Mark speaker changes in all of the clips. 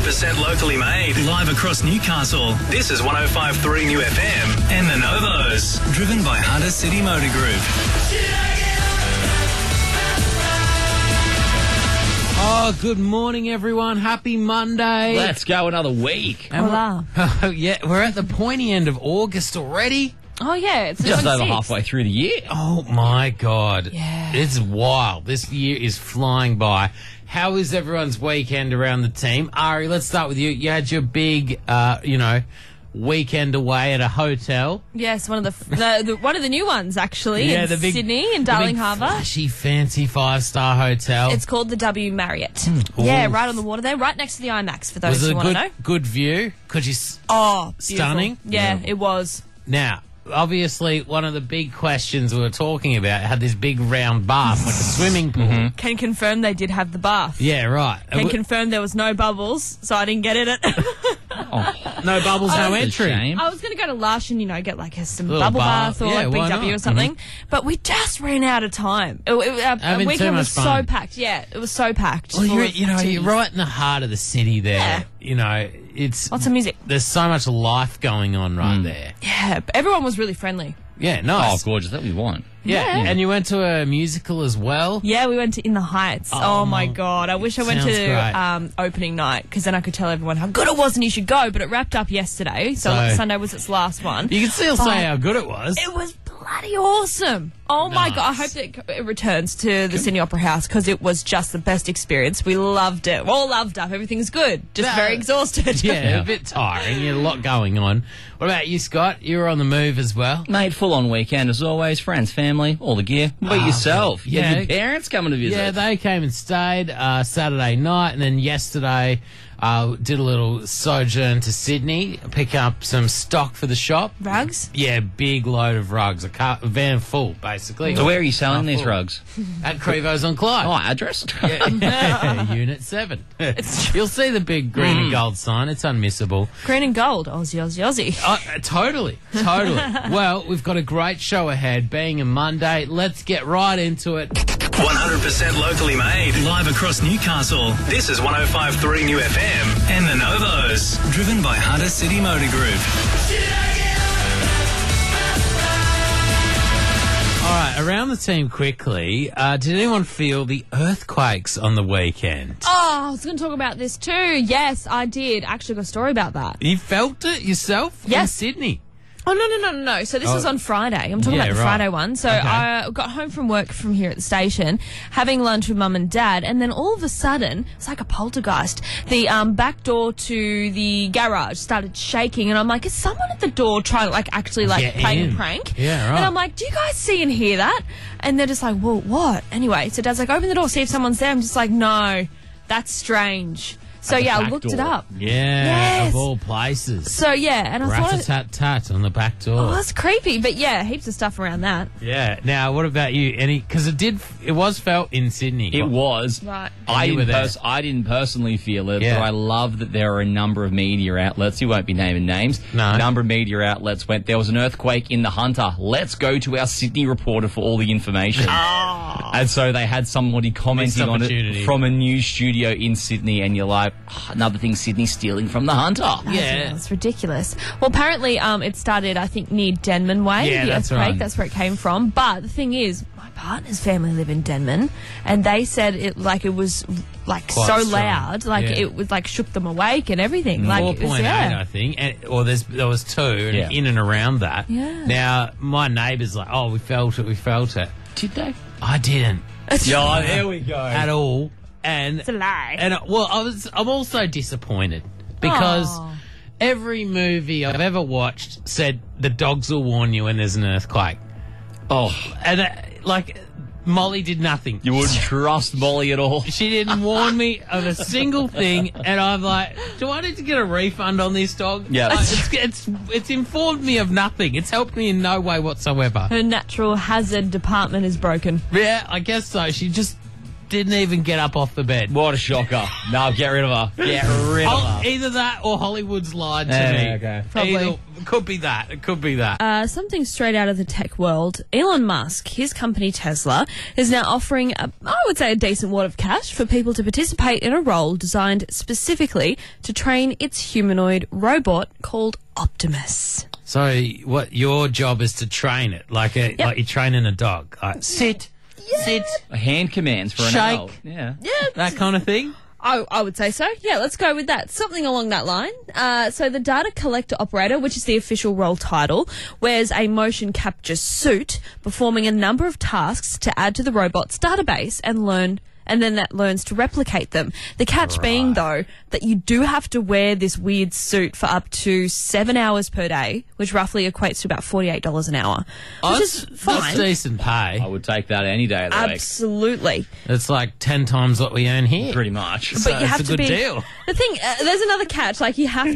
Speaker 1: 100% locally made. Live across Newcastle. This is 105.3 New FM and the Novos. Driven by Hunter City Motor Group.
Speaker 2: Oh, good morning, everyone. Happy Monday.
Speaker 3: Let's go another week.
Speaker 2: And yeah, we're at the pointy end of August already.
Speaker 4: Oh, yeah. It's
Speaker 3: Just over
Speaker 4: 26.
Speaker 3: halfway through the year.
Speaker 2: Oh, my God.
Speaker 4: Yeah.
Speaker 2: It's wild. This year is flying by. How is everyone's weekend around the team? Ari, let's start with you. You had your big, weekend away at a hotel.
Speaker 4: Yes, one of the new ones, actually,
Speaker 2: Yeah,
Speaker 4: in
Speaker 2: the big-
Speaker 4: Sydney, in
Speaker 2: The
Speaker 4: Darling
Speaker 2: big
Speaker 4: Harbour.
Speaker 2: flashy, fancy 5-star hotel.
Speaker 4: It's called the W Marriott.
Speaker 2: Ooh.
Speaker 4: Yeah, right on the water there, right next to the IMAX, for those
Speaker 2: was it
Speaker 4: who
Speaker 2: a
Speaker 4: want to know.
Speaker 2: good view? Could you...
Speaker 4: Oh, beautiful.
Speaker 2: Stunning?
Speaker 4: Yeah, it was.
Speaker 2: Now, obviously, one of the big questions we were talking about had this big round bath with a swimming pool.
Speaker 4: Can confirm they did have the bath.
Speaker 2: Yeah, right.
Speaker 4: Can confirm there was no bubbles, so I didn't get in it.
Speaker 2: No bubbles, no
Speaker 3: That's a
Speaker 2: entry.
Speaker 3: shame.
Speaker 4: I was going to go to Lush and, get like some
Speaker 2: Little
Speaker 4: bubble
Speaker 2: bath.
Speaker 4: bath or
Speaker 2: Yeah,
Speaker 4: like
Speaker 2: why
Speaker 4: BW
Speaker 2: not?
Speaker 4: or something. But we just ran out of time. Our
Speaker 2: Having too
Speaker 4: weekend
Speaker 2: much
Speaker 4: was so
Speaker 2: fun.
Speaker 4: packed. Yeah, it was so packed.
Speaker 2: Well,
Speaker 4: full
Speaker 2: you're,
Speaker 4: of
Speaker 2: you're
Speaker 4: activities.
Speaker 2: right in the heart of the city there.
Speaker 4: Yeah.
Speaker 2: It's
Speaker 4: Lots of music.
Speaker 2: there's so much life going on right there.
Speaker 4: Yeah, but everyone was really friendly.
Speaker 2: Yeah,
Speaker 3: Oh,
Speaker 2: nice.
Speaker 3: gorgeous. That we want.
Speaker 2: Yeah.
Speaker 4: Yeah.
Speaker 2: And you went to a musical as well.
Speaker 4: Yeah, we went to In the Heights.
Speaker 2: Oh,
Speaker 4: Oh, my God. I wish I went
Speaker 2: sounds
Speaker 4: to
Speaker 2: great.
Speaker 4: opening night because then I could tell everyone how good it was and you should go. But it wrapped up yesterday. So
Speaker 2: So-
Speaker 4: Sunday was its last one.
Speaker 2: You can still say
Speaker 4: But
Speaker 2: how good it was.
Speaker 4: It was bloody awesome. Oh, my
Speaker 2: Nice.
Speaker 4: God. I hope that it returns to the Sydney Opera House because it was just the best experience. We loved it. We're all loved up. Everything's good. Just very exhausted.
Speaker 2: Yeah, a bit tiring. You had a lot going on. What about you, Scott? You were on the move as well.
Speaker 3: Mate, full-on weekend as always. Friends, family, all the gear. What about yourself? You had
Speaker 2: yeah.
Speaker 3: your parents coming to visit.
Speaker 2: Yeah, they came and stayed Saturday night, and then yesterday did a little sojourn to Sydney, pick up some stock for the shop.
Speaker 4: Rugs?
Speaker 2: Yeah, big load of rugs, a van full, basically.
Speaker 3: So where are you selling these
Speaker 2: full.
Speaker 3: rugs?
Speaker 2: At Crevo's on Clyde.
Speaker 3: Oh, address?
Speaker 2: Yeah, Unit 7. You'll see the big green and gold sign. It's unmissable.
Speaker 4: Green and gold. Aussie, Aussie, Aussie.
Speaker 2: Totally. Well, we've got a great show ahead. Being a Monday, let's get right into it.
Speaker 1: 100% locally made. Live across Newcastle. This is 105.3 New FM and the Novos. Driven by Hunter City Motor Group.
Speaker 2: All right, around the team quickly. Did anyone feel the earthquakes on the weekend?
Speaker 4: Oh, I was going to talk about this too. Yes, I did. Actually got a story about that.
Speaker 2: You felt it yourself? In
Speaker 4: Yes.
Speaker 2: Sydney.
Speaker 4: Oh, no. So this was on Friday. I'm talking
Speaker 2: Yeah,
Speaker 4: about the
Speaker 2: right.
Speaker 4: Friday one. So
Speaker 2: Okay.
Speaker 4: I got home from work from here at the station, having lunch with Mum and Dad, and then all of a sudden, it's like a poltergeist. The back door to the garage started shaking, and I'm like, is someone at the door trying to, actually,
Speaker 2: Get
Speaker 4: playing
Speaker 2: in.
Speaker 4: a prank?
Speaker 2: Yeah, right.
Speaker 4: And I'm like, do you guys see and hear that? And they're just like, well, what? Anyway, so Dad's like, open the door, see if someone's there. I'm just like, no, that's strange. So,
Speaker 3: At the
Speaker 4: yeah, I
Speaker 3: back
Speaker 4: looked it
Speaker 3: door.
Speaker 4: up.
Speaker 2: Yeah,
Speaker 4: Yes.
Speaker 2: of all places.
Speaker 4: So, yeah, and I thought...
Speaker 2: Rat-a-tat-tat on the back door.
Speaker 4: Oh, that's creepy, but yeah, heaps of stuff around that.
Speaker 2: Yeah. Now, what about you? Because it was felt in Sydney.
Speaker 3: It was.
Speaker 4: Right.
Speaker 2: You were there.
Speaker 3: I didn't personally feel it,
Speaker 2: Yeah.
Speaker 3: but I love that there are a number of media outlets. You won't be naming names.
Speaker 2: No.
Speaker 3: A number of media outlets went, there was an earthquake in the Hunter. Let's go to our Sydney reporter for all the information. And so they had somebody commenting on
Speaker 2: opportunity.
Speaker 3: it from a news studio in Sydney, and you're like, another thing Sydney's stealing from the Hunter.
Speaker 2: Yeah.
Speaker 4: It's ridiculous. Well, apparently it started, I think, near Denman Way,
Speaker 2: Yeah,
Speaker 4: the
Speaker 2: that's
Speaker 4: earthquake.
Speaker 2: right.
Speaker 4: That's where it came from. But the thing is, my partner's family live in Denman, and they said it was
Speaker 2: Quite
Speaker 4: so
Speaker 2: strong.
Speaker 4: loud,
Speaker 2: Yeah.
Speaker 4: it was shook them awake and everything. It was,
Speaker 2: 4.8,
Speaker 4: yeah.
Speaker 2: I think. There was 2
Speaker 3: Yeah.
Speaker 2: in and around that.
Speaker 4: Yeah.
Speaker 2: Now, my neighbour's like, oh, we felt it.
Speaker 3: Did they?
Speaker 2: I didn't.
Speaker 3: Yeah, there we go.
Speaker 2: At all. And
Speaker 4: It's a lie.
Speaker 2: I'm also disappointed because
Speaker 4: Aw.
Speaker 2: every movie I've ever watched said the dogs will warn you when there's an earthquake.
Speaker 3: Oh,
Speaker 2: And Molly did nothing.
Speaker 3: you wouldn't trust Molly at all.
Speaker 2: She didn't warn me of a single thing, and I'm like, do I need to get a refund on this dog?
Speaker 3: Yeah.
Speaker 2: It's informed me of nothing. It's helped me in no way whatsoever.
Speaker 4: Her natural hazard department is broken.
Speaker 2: Yeah, I guess so. She just didn't even get up off the bed.
Speaker 3: What a shocker. No, get rid of her. Get rid of her.
Speaker 2: Either that or Hollywood's lied to
Speaker 3: Yeah,
Speaker 2: me.
Speaker 3: okay.
Speaker 4: Probably.
Speaker 2: It could be that. It could be that.
Speaker 4: Something straight out of the tech world. Elon Musk, his company Tesla, is now offering, I would say, a decent wad of cash for people to participate in a role designed specifically to train its humanoid robot called Optimus.
Speaker 2: So, what your job is to train it, like you're training a dog. Like, sit.
Speaker 3: Hand commands for an
Speaker 2: Shake.
Speaker 3: adult. Yeah.
Speaker 2: That kind of thing.
Speaker 4: I would say so. Yeah, let's go with that. Something along that line. So the data collector operator, which is the official role title, wears a motion capture suit, performing a number of tasks to add to the robot's database and then that learns to replicate them. The catch being, though, that you do have to wear this weird suit for up to 7 hours per day, which roughly equates to about $48 an hour, which is fine.
Speaker 2: That's decent pay.
Speaker 3: I would take that any day of the week.
Speaker 4: Absolutely.
Speaker 2: It's like 10 times what we earn here.
Speaker 3: Pretty much.
Speaker 2: So
Speaker 4: But you have
Speaker 2: it's a
Speaker 4: to
Speaker 2: good
Speaker 4: be.
Speaker 2: deal.
Speaker 4: The thing, there's another catch. Like you have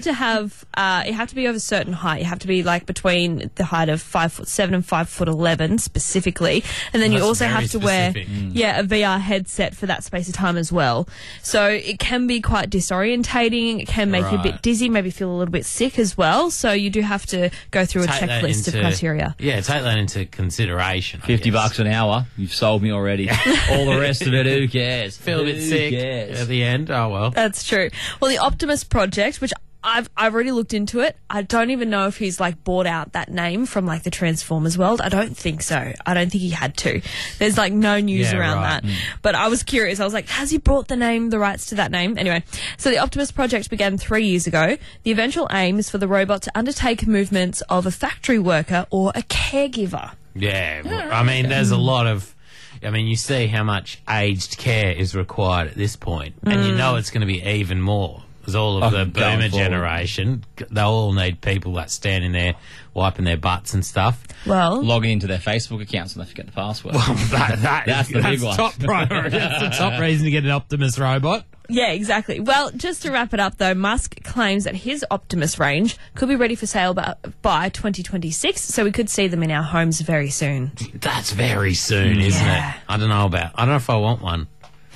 Speaker 4: to be of a certain height. You have to be like between the height of 5'7" and 5'11" specifically, and then you
Speaker 2: That's
Speaker 4: also
Speaker 2: very
Speaker 4: have to wear
Speaker 2: specific.
Speaker 4: a VR headset for that space of time as well. So it can be quite disorientating. It can make you a
Speaker 2: Right.
Speaker 4: bit dizzy, maybe feel a little bit sick as well. So you do have to go through a
Speaker 2: Take that
Speaker 4: checklist of criteria.
Speaker 2: Yeah, take that into consideration. I
Speaker 3: $50
Speaker 2: guess.
Speaker 3: an hour. You've sold me already. All the rest of it, who cares?
Speaker 2: Feel a bit
Speaker 3: Who
Speaker 2: sick
Speaker 3: cares?
Speaker 2: at the end. Oh, well.
Speaker 4: That's true. Well, the Optimus Project, which I've already looked into it. I don't even know if he's like bought out that name from like the Transformers world. I don't think so. I don't think he had to. There's like no news
Speaker 2: Yeah,
Speaker 4: around
Speaker 2: right.
Speaker 4: that. But I was curious. I was like, has he bought the rights to that name? Anyway, so the Optimus Project began 3 years ago. The eventual aim is for the robot to undertake movements of a factory worker or a caregiver.
Speaker 2: Yeah, well, I mean, there's a lot of. I mean, you see how much aged care is required at this point, and you know it's going to be even more. Because all of the
Speaker 3: going
Speaker 2: boomer
Speaker 3: forward.
Speaker 2: generation, they'll all need people that standing there wiping their butts and stuff.
Speaker 4: Well,
Speaker 3: Logging into their Facebook accounts and they forget the password.
Speaker 2: That's
Speaker 3: the big one.
Speaker 2: top priority. That's the top reason to get an Optimus robot.
Speaker 4: yeah, exactly. Well, just to wrap it up though, Musk claims that his Optimus range could be ready for sale by 2026, so we could see them in our homes very soon.
Speaker 2: That's very soon, isn't
Speaker 4: Yeah.
Speaker 2: it? I don't know if I want one.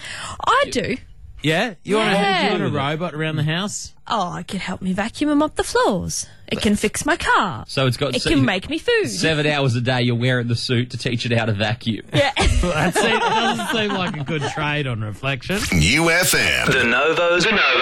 Speaker 4: I do.
Speaker 2: Yeah? You want
Speaker 4: Yeah.
Speaker 2: a robot around the house?
Speaker 4: Oh, it can help me vacuum and mop the floors. It can fix my car.
Speaker 3: So it's got
Speaker 4: It can make me food.
Speaker 3: 7 hours a day you're wearing the suit to teach it how to vacuum.
Speaker 4: Yeah.
Speaker 2: That doesn't seem like a good trade on reflection.
Speaker 5: UFM.
Speaker 1: The Novos.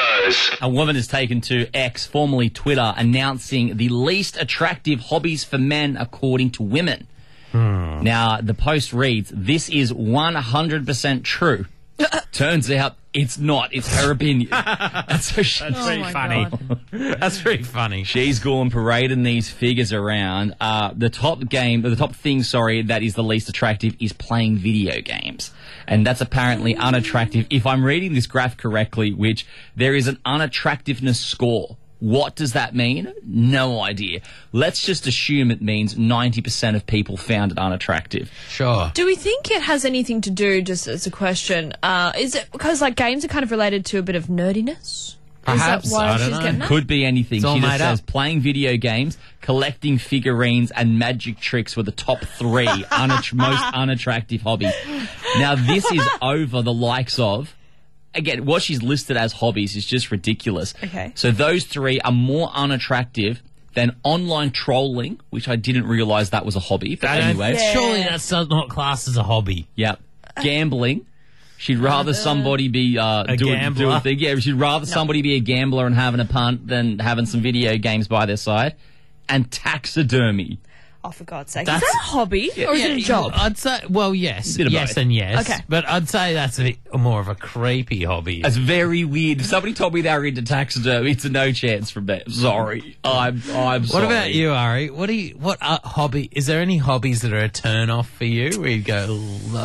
Speaker 3: A woman has taken to X, formerly Twitter, announcing the least attractive hobbies for men according to women. Now, the post reads, "This is 100% true." Turns out it's not. It's her opinion. And so
Speaker 2: That's pretty
Speaker 4: my
Speaker 2: funny.
Speaker 4: God.
Speaker 2: That's pretty funny.
Speaker 3: she's gone parading these figures around. The top thing, that is the least attractive is playing video games. And that's apparently unattractive. If I'm reading this graph correctly, which there is an unattractiveness score. What does that mean? No idea. Let's just assume it means 90% of people found it unattractive.
Speaker 2: Sure.
Speaker 4: Do we think it has anything to do, just as a question, is it because like games are kind of related to a bit of nerdiness?
Speaker 2: Perhaps,
Speaker 4: Is that why
Speaker 2: I don't
Speaker 4: she's
Speaker 2: know.
Speaker 4: getting that?
Speaker 3: Could be anything.
Speaker 2: It's all
Speaker 3: She just
Speaker 2: made
Speaker 3: says
Speaker 2: up.
Speaker 3: playing video games, collecting figurines, and magic tricks were the top three most unattractive hobbies. Now, this is over the likes of... Again, what she's listed as hobbies is just ridiculous.
Speaker 4: Okay.
Speaker 3: So those three are more unattractive than online trolling, which I didn't realise that was a hobby. But anyway,
Speaker 4: Yeah.
Speaker 2: Surely that's not classed as a hobby.
Speaker 3: Yep. Gambling. She'd rather somebody be doing
Speaker 2: gambler.
Speaker 3: thing. Yeah, she'd rather somebody be a gambler and having a punt than having some video games by their side. And taxidermy.
Speaker 4: Oh, for God's sake.
Speaker 2: That's-
Speaker 4: Is that a hobby or is it a job?
Speaker 2: I'd say, well, yes.
Speaker 3: Bit of
Speaker 2: Yes
Speaker 3: both.
Speaker 2: and yes.
Speaker 4: Okay.
Speaker 2: But I'd say that's more of a creepy hobby.
Speaker 3: That's very weird. If somebody told me they were into taxidermy, it's a no chance from me. Sorry. I'm sorry.
Speaker 2: What about you, Ari? What hobby? Is there any hobbies that are a turn off for you? Where you go, no,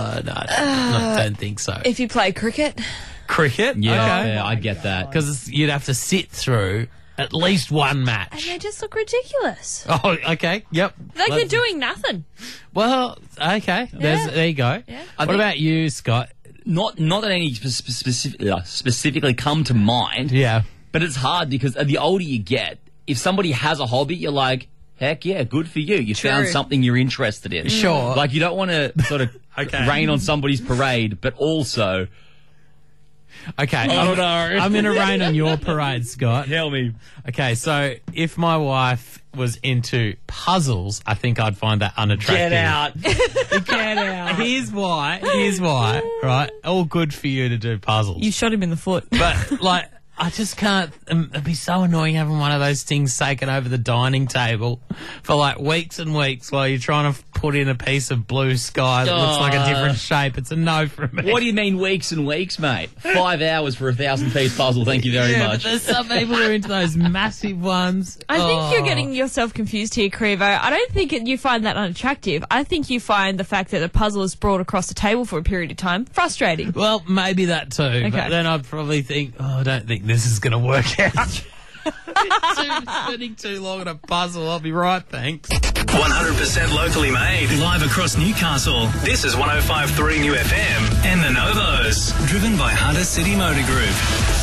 Speaker 2: I don't think so.
Speaker 4: If you play cricket,
Speaker 2: Cricket?
Speaker 3: Yeah,
Speaker 2: Okay.
Speaker 3: yeah, I get that.
Speaker 2: Because you'd have to sit through at least one
Speaker 4: and
Speaker 2: match.
Speaker 4: they just look ridiculous.
Speaker 2: Oh, okay. Yep.
Speaker 4: Like
Speaker 2: Let's-
Speaker 4: they're doing nothing.
Speaker 2: Well, okay. There you go.
Speaker 4: Yeah.
Speaker 3: I
Speaker 2: What
Speaker 3: think-
Speaker 2: about you, Scott?
Speaker 3: Not that any specifically come to mind,
Speaker 2: Yeah.
Speaker 3: but it's hard because the older you get, if somebody has a hobby, you're like, heck yeah, good for you. You found
Speaker 4: True.
Speaker 3: something you're interested in.
Speaker 2: Sure.
Speaker 3: Like, you don't want to sort of
Speaker 2: Okay.
Speaker 3: rain on somebody's parade, but also
Speaker 2: Okay.
Speaker 3: I don't know.
Speaker 2: I'm going to rain on your parade, Scott.
Speaker 3: tell me.
Speaker 2: Okay, so if my wife was into puzzles, I think I'd find that unattractive.
Speaker 3: Get out. Get out.
Speaker 2: Here's why, right? All good for you to do puzzles.
Speaker 4: You shot him in the foot.
Speaker 2: But, like, I just can't. It'd be so annoying having one of those things taken over the dining table for like weeks and weeks while you're trying to put in a piece of blue sky that looks like a different shape. It's a no from me.
Speaker 3: What do you mean weeks and weeks, mate? 5 hours for a 1,000-piece puzzle. Thank you very
Speaker 2: Yeah,
Speaker 3: much.
Speaker 2: but there's some people who are into those massive ones.
Speaker 4: I think you're getting yourself confused here, Crevo. I don't think you find that unattractive. I think you find the fact that the puzzle is brought across the table for a period of time frustrating.
Speaker 2: Well, maybe that too.
Speaker 4: Okay.
Speaker 2: But then I'd probably think, I don't think this is going to work out. Spending too long on a puzzle. I'll be right, thanks.
Speaker 1: 100% locally made. Live across Newcastle. This is 105.3 New FM and the Novos. Driven by Hunter City Motor Group.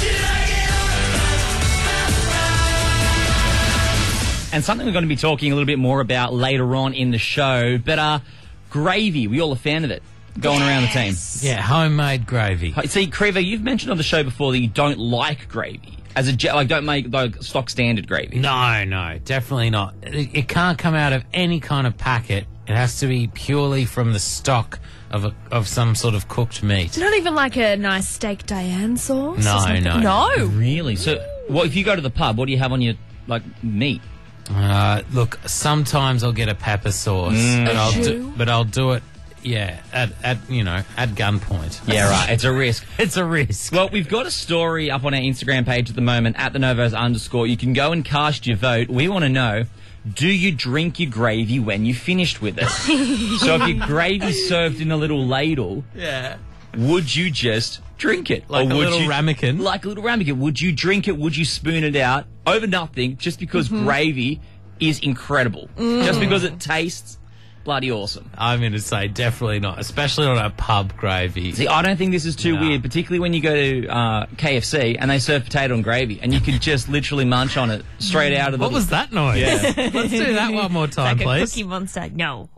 Speaker 3: And something we're going to be talking a little bit more about later on in the show. But gravy, we all a fan of it, going around the team.
Speaker 2: Yeah, homemade gravy.
Speaker 3: See, Crevo, you've mentioned on the show before that you don't like gravy. As a like, don't make like stock standard gravy.
Speaker 2: No, definitely not. It can't come out of any kind of packet. It has to be purely from the stock of some sort of cooked meat.
Speaker 4: Not even like a nice steak Diane sauce?
Speaker 2: No,
Speaker 4: or something?
Speaker 2: no.
Speaker 4: No.
Speaker 3: Really? So, what if you go to the pub? What do you have on your like meat?
Speaker 2: Look, sometimes I'll get a pepper sauce, but I'll do it. Yeah, at gunpoint.
Speaker 3: Yeah, right. It's a risk.
Speaker 2: It's a risk.
Speaker 3: Well, we've got a story up on our Instagram page at the moment, at the Novos _. You can go and cast your vote. We want to know, do you drink your gravy when you finished with it? So if your gravy's served in a little ladle,
Speaker 2: Yeah.
Speaker 3: would you just drink it?
Speaker 2: Like
Speaker 3: Or
Speaker 2: a
Speaker 3: would
Speaker 2: little
Speaker 3: you,
Speaker 2: ramekin?
Speaker 3: Like a little ramekin. Would you drink it? Would you spoon it out over nothing just because gravy is incredible? Just because it tastes bloody awesome.
Speaker 2: I'm going to say definitely not, especially on a pub gravy.
Speaker 3: See, I don't think this is too
Speaker 2: No.
Speaker 3: weird, particularly when you go to KFC and they serve potato and gravy, and you can just literally munch on it straight out of the...
Speaker 2: What was that noise?
Speaker 3: Yeah.
Speaker 2: Let's do that one more time,
Speaker 4: Like a
Speaker 2: please.
Speaker 4: Cookie Monster. No.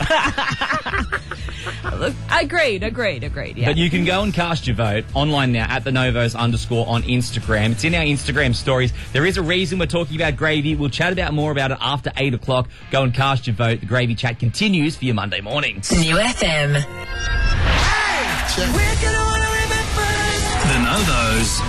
Speaker 4: Look, agreed. Yeah.
Speaker 3: But you can go and cast your vote online now at the Novos _ on Instagram. It's in our Instagram stories. There is a reason we're talking about gravy. We'll chat about more about it after 8 o'clock. Go and cast your vote. The gravy chat continues for your Monday morning.
Speaker 5: New FM.
Speaker 1: The Novos.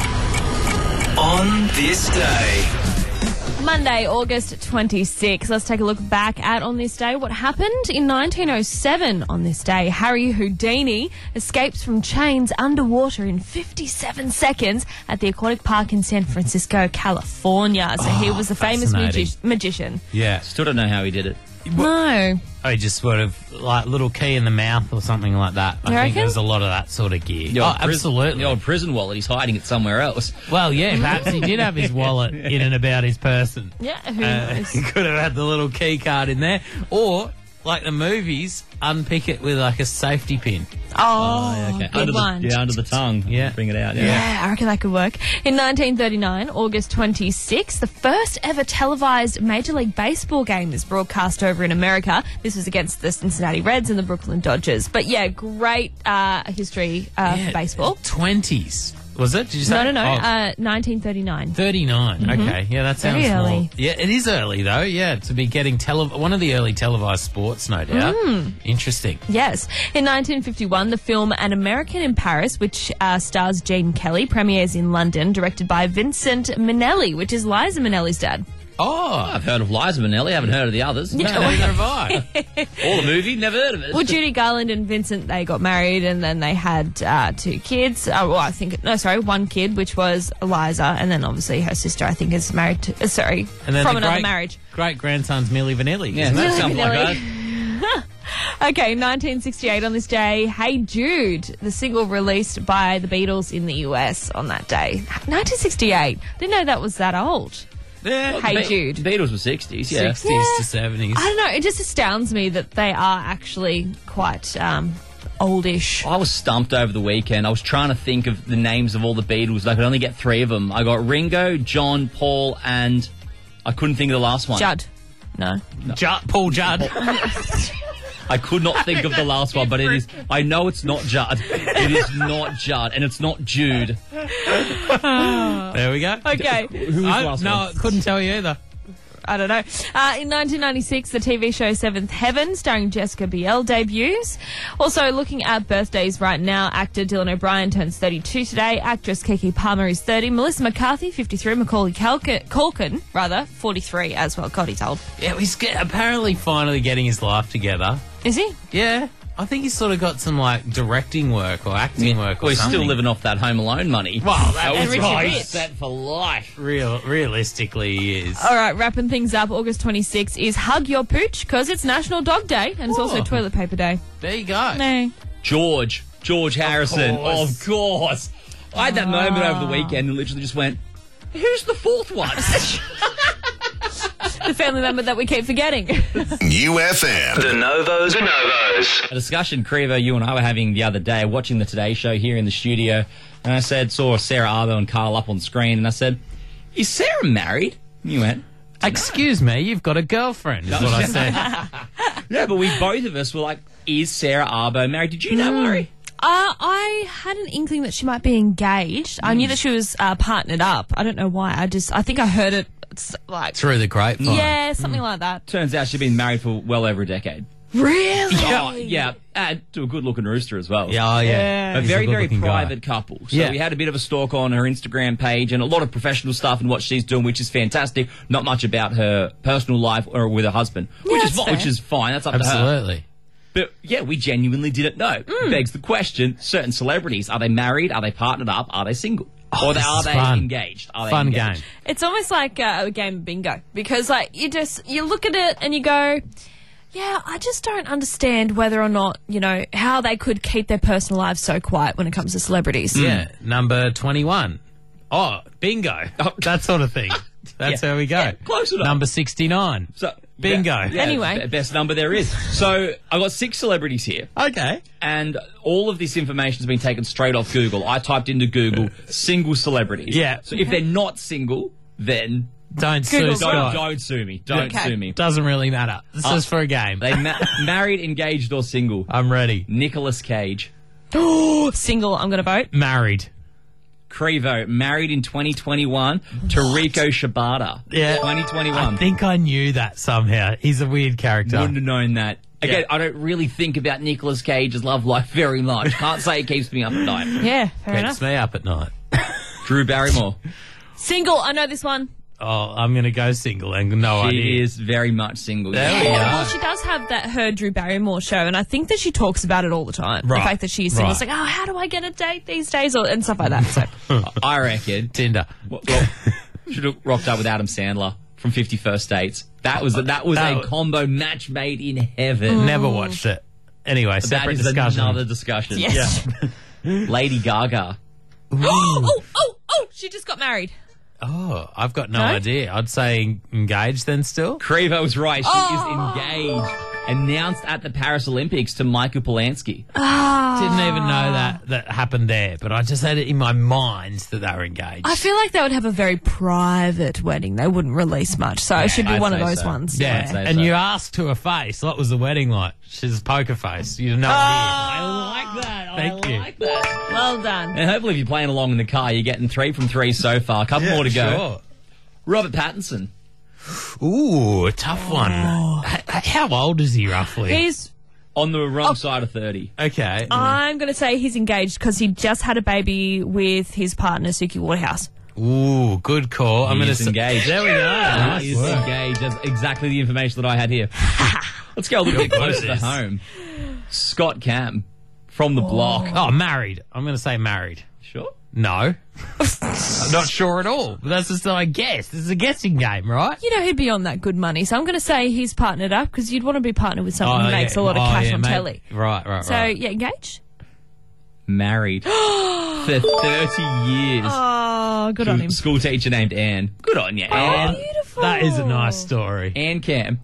Speaker 1: On this day.
Speaker 4: Monday, August 26th. Let's take a look back at on this day what happened in 1907 on this day. Harry Houdini escapes from chains underwater in 57 seconds at the Aquatic Park in San Francisco, California. So he was the famous
Speaker 2: fascinating.
Speaker 4: magician.
Speaker 2: Yeah.
Speaker 3: Still don't know how he did it.
Speaker 4: No.
Speaker 2: I just sort of like little key in the mouth or something like that. I think
Speaker 4: reckon?
Speaker 2: there's a lot of that sort of gear.
Speaker 3: The old
Speaker 2: Absolutely.
Speaker 3: The old prison wallet. He's hiding it somewhere else.
Speaker 2: Well, yeah, perhaps he did have his wallet in and about his person.
Speaker 4: Yeah, who knows?
Speaker 2: He could have had the little key card in there. Or, like the movies, unpick it with like a safety pin.
Speaker 4: Oh,
Speaker 3: Okay.
Speaker 4: good one.
Speaker 3: Under the tongue.
Speaker 2: Yeah.
Speaker 3: Bring it out.
Speaker 4: Yeah, I reckon that could work. In 1939, August 26th, the first ever televised Major League Baseball game is broadcast over in America. This was against the Cincinnati Reds and the Brooklyn Dodgers. But yeah, great history for baseball.
Speaker 2: 20s. Was it? Did you say?
Speaker 4: No,
Speaker 2: Oh,
Speaker 4: 1939.
Speaker 2: 39. Okay. Yeah, that sounds
Speaker 4: Very
Speaker 2: more.
Speaker 4: early.
Speaker 2: Yeah, it is early though. Yeah, to be getting one of the early televised sports, no doubt. Interesting.
Speaker 4: Yes. In 1951, the film An American in Paris, which stars Gene Kelly, premieres in London, directed by Vincent Minnelli, which is Liza Minnelli's dad.
Speaker 2: Oh,
Speaker 3: I've heard of Liza Minnelli. Haven't heard of the others.
Speaker 2: neither have I.
Speaker 3: Or the movie. Never heard of it.
Speaker 4: Well, Judy Garland and Vincent, they got married and then they had 2 kids. One kid, which was Eliza, and then obviously her sister, I think, is married to,
Speaker 2: And then
Speaker 4: from
Speaker 2: the
Speaker 4: another marriage.
Speaker 2: Great grandson's Milli Vanilli.
Speaker 3: Yeah,
Speaker 2: isn't
Speaker 3: that
Speaker 2: it?
Speaker 3: sounds like
Speaker 4: Minnelli.
Speaker 3: that.
Speaker 4: Okay, 1968 on this day, Hey Jude, the single released by the Beatles in the US on that day. 1968. Didn't know that was that old.
Speaker 2: Yeah.
Speaker 4: Hey Jude.
Speaker 3: Beatles were 60s, yeah.
Speaker 2: 60s to 70s.
Speaker 4: I don't know, it just astounds me that they are actually quite oldish.
Speaker 3: I was stumped over the weekend. I was trying to think of the names of all the Beatles. I could only get 3 of them. I got Ringo, John, Paul, and I couldn't think of the last one.
Speaker 4: Judd. No.
Speaker 2: Paul Judd.
Speaker 3: I could not think of the last one, but it is. I know it's not Judd. It is not Judd, and it's not Jude.
Speaker 2: There we go.
Speaker 4: Okay.
Speaker 3: Who was the last
Speaker 2: No,
Speaker 3: one?
Speaker 2: I couldn't tell you either.
Speaker 4: I don't know. In 1996, the TV show Seventh Heaven, starring Jessica Biel, debuts. Also, looking at birthdays right now, actor Dylan O'Brien turns 32 today. Actress Keke Palmer is 30. Melissa McCarthy, 53. Macaulay Culkin, 43 as well. God, he's old.
Speaker 2: Yeah, he's apparently finally getting his life together.
Speaker 4: Is he?
Speaker 2: Yeah. I think he's sort of got some, like, directing work or acting work or
Speaker 3: Well, he's
Speaker 2: something.
Speaker 3: still living off that Home Alone money.
Speaker 2: Well, that
Speaker 4: And
Speaker 2: was
Speaker 4: Richard
Speaker 2: right.
Speaker 4: Rich.
Speaker 3: Set for life.
Speaker 2: Realistically, he is.
Speaker 4: All right, wrapping things up, August 26th is Hug Your Pooch, because it's National Dog Day, and it's also
Speaker 2: Oh.
Speaker 4: Toilet Paper Day.
Speaker 2: There you go.
Speaker 4: No.
Speaker 3: George Harrison.
Speaker 2: course.
Speaker 3: Of course. I had that moment over the weekend and literally just went, who's the fourth one?
Speaker 4: The family member that we keep forgetting.
Speaker 1: UFM. The Novos.
Speaker 3: A discussion, Crevo, you and I were having the other day, watching the Today Show here in the studio, and I saw Sarah Arbo and Carl up on screen, and I said, is Sarah married? And you went,
Speaker 2: Excuse me, you've got a girlfriend, is what I said.
Speaker 3: yeah, but both of us were like, is Sarah Arbo married? Did you know, Murray?
Speaker 4: I had an inkling that she might be engaged. I knew that she was partnered up. I don't know why. I think I heard it like...
Speaker 2: Through the grapevine.
Speaker 4: Yeah, something like that.
Speaker 3: Turns out she'd been married for well over a decade.
Speaker 4: Really?
Speaker 3: Oh, yeah, and to a good-looking rooster as well.
Speaker 2: Yeah, oh, yeah.
Speaker 3: A
Speaker 2: He's
Speaker 3: very, very
Speaker 2: good-looking guy.
Speaker 3: private couple. So
Speaker 2: Yeah.
Speaker 3: we had a bit of a stalk on her Instagram page and a lot of professional stuff and what she's doing, which is fantastic. Not much about her personal life or with her husband,
Speaker 4: that's fair.
Speaker 3: which is fine. That's up to her.
Speaker 2: Absolutely.
Speaker 3: But yeah, we genuinely didn't know. Begs the question: certain celebrities, are they married? Are they partnered up? Are they single? Or
Speaker 2: this
Speaker 3: are
Speaker 2: is
Speaker 3: they
Speaker 2: fun.
Speaker 3: engaged? Are they
Speaker 2: Fun
Speaker 3: engaged?
Speaker 2: game.
Speaker 4: It's almost like a game of bingo, because like you look at it and you go, yeah, I just don't understand whether or not, how they could keep their personal lives so quiet when it comes to celebrities.
Speaker 2: Yeah, number 21. Oh, bingo. That sort of thing. That's
Speaker 3: Yeah.
Speaker 2: how we go.
Speaker 3: Yeah, close enough.
Speaker 2: Number 69.
Speaker 3: So,
Speaker 2: Bingo.
Speaker 4: Anyway.
Speaker 3: Best number there is. So I got 6 celebrities here.
Speaker 2: Okay.
Speaker 3: And all of this information has been taken straight off Google. I typed into Google single celebrities.
Speaker 2: Yeah.
Speaker 3: So if they're not single, then
Speaker 2: Don't sue
Speaker 4: Google
Speaker 2: Scott.
Speaker 3: don't sue me. Don't
Speaker 4: Okay.
Speaker 3: sue me.
Speaker 2: Doesn't really matter. This is for a game.
Speaker 3: They married, engaged, or single.
Speaker 2: I'm ready.
Speaker 3: Nicolas Cage.
Speaker 4: Single, I'm going to vote.
Speaker 2: Married.
Speaker 3: Crevo, married in 2021 to Rico Shibata.
Speaker 2: Yeah.
Speaker 3: 2021.
Speaker 2: I think I knew that somehow. He's a weird character.
Speaker 3: Wouldn't have known that. Again,
Speaker 2: Yeah.
Speaker 3: I don't really think about Nicolas Cage's love life very much. Can't say it keeps me up at night.
Speaker 4: Yeah, fair
Speaker 2: Keeps
Speaker 4: enough.
Speaker 2: me up at night.
Speaker 3: Drew Barrymore.
Speaker 4: Single, I know this one.
Speaker 2: Oh, I'm going to go single and no
Speaker 3: She
Speaker 2: idea.
Speaker 3: is very much single.
Speaker 2: There we
Speaker 4: Well,
Speaker 2: are.
Speaker 4: she does have her Drew Barrymore show, and I think that she talks about it all the time.
Speaker 2: Right.
Speaker 4: The fact that she's single.
Speaker 2: Right.
Speaker 4: It's like, oh, how do I get a date these days? And stuff like that. So,
Speaker 3: I reckon.
Speaker 2: Tinder.
Speaker 3: Well, should have rocked up with Adam Sandler from 50 First Dates. That was a combo match made in heaven.
Speaker 2: Never watched it. Anyway,
Speaker 3: That
Speaker 2: separate
Speaker 3: is
Speaker 2: discussion.
Speaker 3: another discussion.
Speaker 4: yes.
Speaker 3: Lady Gaga.
Speaker 4: oh, she just got married.
Speaker 2: Oh, I've got no
Speaker 4: No?
Speaker 2: idea. I'd say engaged then still.
Speaker 3: Crevo's right. She is engaged. Announced at the Paris Olympics to Michael Polanski.
Speaker 2: Didn't even know that happened there, but I just had it in my mind that they were engaged.
Speaker 4: I feel like they would have a very private wedding. They wouldn't release much. So it should be
Speaker 3: I'd
Speaker 4: one of
Speaker 3: say
Speaker 4: those
Speaker 3: so.
Speaker 4: ones.
Speaker 2: yeah,
Speaker 3: I'd say
Speaker 2: and
Speaker 3: so.
Speaker 2: you asked to her face, what was the wedding like? She's a poker face. You know.
Speaker 3: I like that.
Speaker 2: Thank you.
Speaker 3: like that.
Speaker 4: Well done.
Speaker 3: And hopefully if you're playing along in the car, you're getting 3 from 3 so far. A couple more to go.
Speaker 2: Sure.
Speaker 3: Robert Pattinson.
Speaker 2: Ooh, a tough one. How old is he roughly?
Speaker 4: He's.
Speaker 3: On the wrong side of 30.
Speaker 2: Okay.
Speaker 4: I'm going to say he's engaged because he just had a baby with his partner, Suki Waterhouse.
Speaker 2: Ooh, good call. I'm
Speaker 3: He
Speaker 2: going
Speaker 3: is
Speaker 2: to
Speaker 3: engaged.
Speaker 2: There we go. Nice
Speaker 3: He is
Speaker 2: work.
Speaker 3: engaged. That's exactly the information that I had here. Let's go a little bit closer to
Speaker 2: this.
Speaker 3: home. Scott Cam from The Block.
Speaker 2: Oh, married. I'm going to say married.
Speaker 3: Sure.
Speaker 2: No. I'm not sure at all. But that's just a guess. This is a guessing game, right?
Speaker 4: You know, he'd be on that good money. So I'm going to say he's partnered up because you'd want to be partnered with someone who makes a lot of cash on telly.
Speaker 2: Right.
Speaker 4: So, yeah, engaged?
Speaker 3: Married for 30 years.
Speaker 4: Oh, good on him.
Speaker 3: School teacher named Anne. Good on you, Anne.
Speaker 4: Beautiful.
Speaker 2: That is a nice story.
Speaker 3: Anne Cam.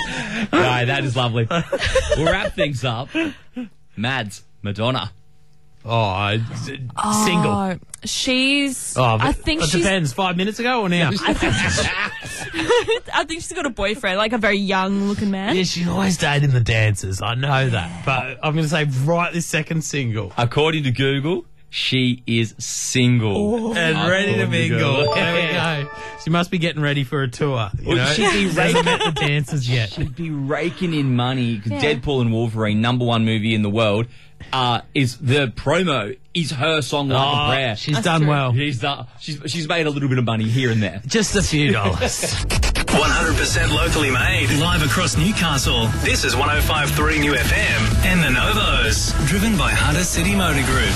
Speaker 3: No, that is lovely. We'll wrap things up. Mads, Madonna.
Speaker 2: Single.
Speaker 4: Oh, she's.
Speaker 2: Oh,
Speaker 4: I think
Speaker 2: it
Speaker 4: she's.
Speaker 2: depends. 5 minutes ago or now?
Speaker 4: I think she's got a boyfriend, like a very young-looking man.
Speaker 2: Yeah, she's always dating the dancers. I know that, but I'm going to say right this second, single
Speaker 3: According to Google, she is single.
Speaker 2: and ready to
Speaker 3: According to
Speaker 2: mingle.
Speaker 3: Google.
Speaker 2: There we go. She must be getting ready for a tour. You know?
Speaker 3: she'd be
Speaker 2: She hasn't met the dancers yet.
Speaker 3: She'd be raking in money because
Speaker 4: Yeah.
Speaker 3: Deadpool and Wolverine, #1 movie in the world, is the promo is her song like a prayer.
Speaker 2: She's done
Speaker 4: true.
Speaker 2: well.
Speaker 3: She's made a little bit of money here and there.
Speaker 2: Just a few dollars.
Speaker 1: 100% locally made. Live across Newcastle. This is 105.3 New FM and the Novos. Driven by Hunter City Motor Group.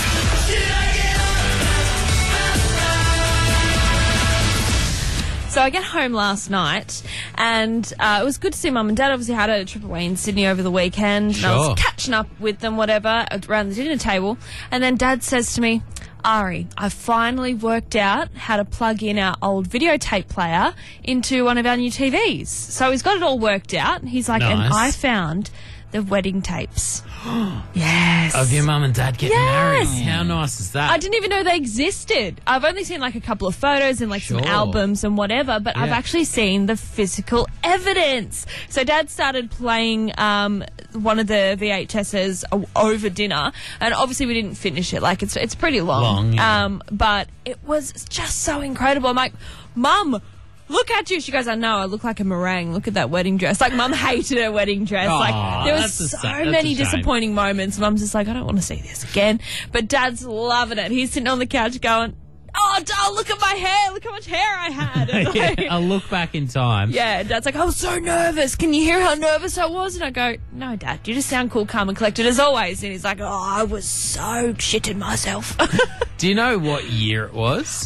Speaker 4: So I get home last night, and it was good to see Mum and Dad. Obviously, had a trip away in Sydney over the weekend. And I
Speaker 2: Sure.
Speaker 4: was catching up with them, whatever, around the dinner table. And then Dad says to me, Ari, I finally worked out how to plug in our old videotape player into one of our new TVs. So he's got it all worked out. And he's like, and
Speaker 2: Nice.
Speaker 4: I found the wedding tapes. Yes.
Speaker 2: Of your mum and dad getting
Speaker 4: Yes.
Speaker 2: married. How nice is that?
Speaker 4: I didn't even know they existed. I've only seen like a couple of photos and like some
Speaker 2: Sure.
Speaker 4: albums and whatever, but I've
Speaker 2: Yeah.
Speaker 4: actually seen the physical evidence. So Dad started playing one of the VHSs over dinner, and obviously we didn't finish it. Like it's pretty long.
Speaker 2: Yeah.
Speaker 4: But it was just so incredible. I'm like, Mum, look at you. She goes, I know, I look like a meringue. Look at that wedding dress. Like, Mum hated her wedding dress.
Speaker 2: Aw,
Speaker 4: Like, there was
Speaker 2: that's a
Speaker 4: so
Speaker 2: that's
Speaker 4: many
Speaker 2: a shame.
Speaker 4: disappointing moments. Mum's just like, I don't want to see this again. But Dad's loving it. He's sitting on the couch going, oh, Dad, look at my hair. Look how much hair I had. And like,
Speaker 2: Yeah, a look back in time.
Speaker 4: yeah, and Dad's like, I was so nervous. Can you hear how nervous I was? And I go, no, Dad, you just sound cool, calm and collected as always. And he's like, oh, I was so shitting myself.
Speaker 2: Do you know what year it was?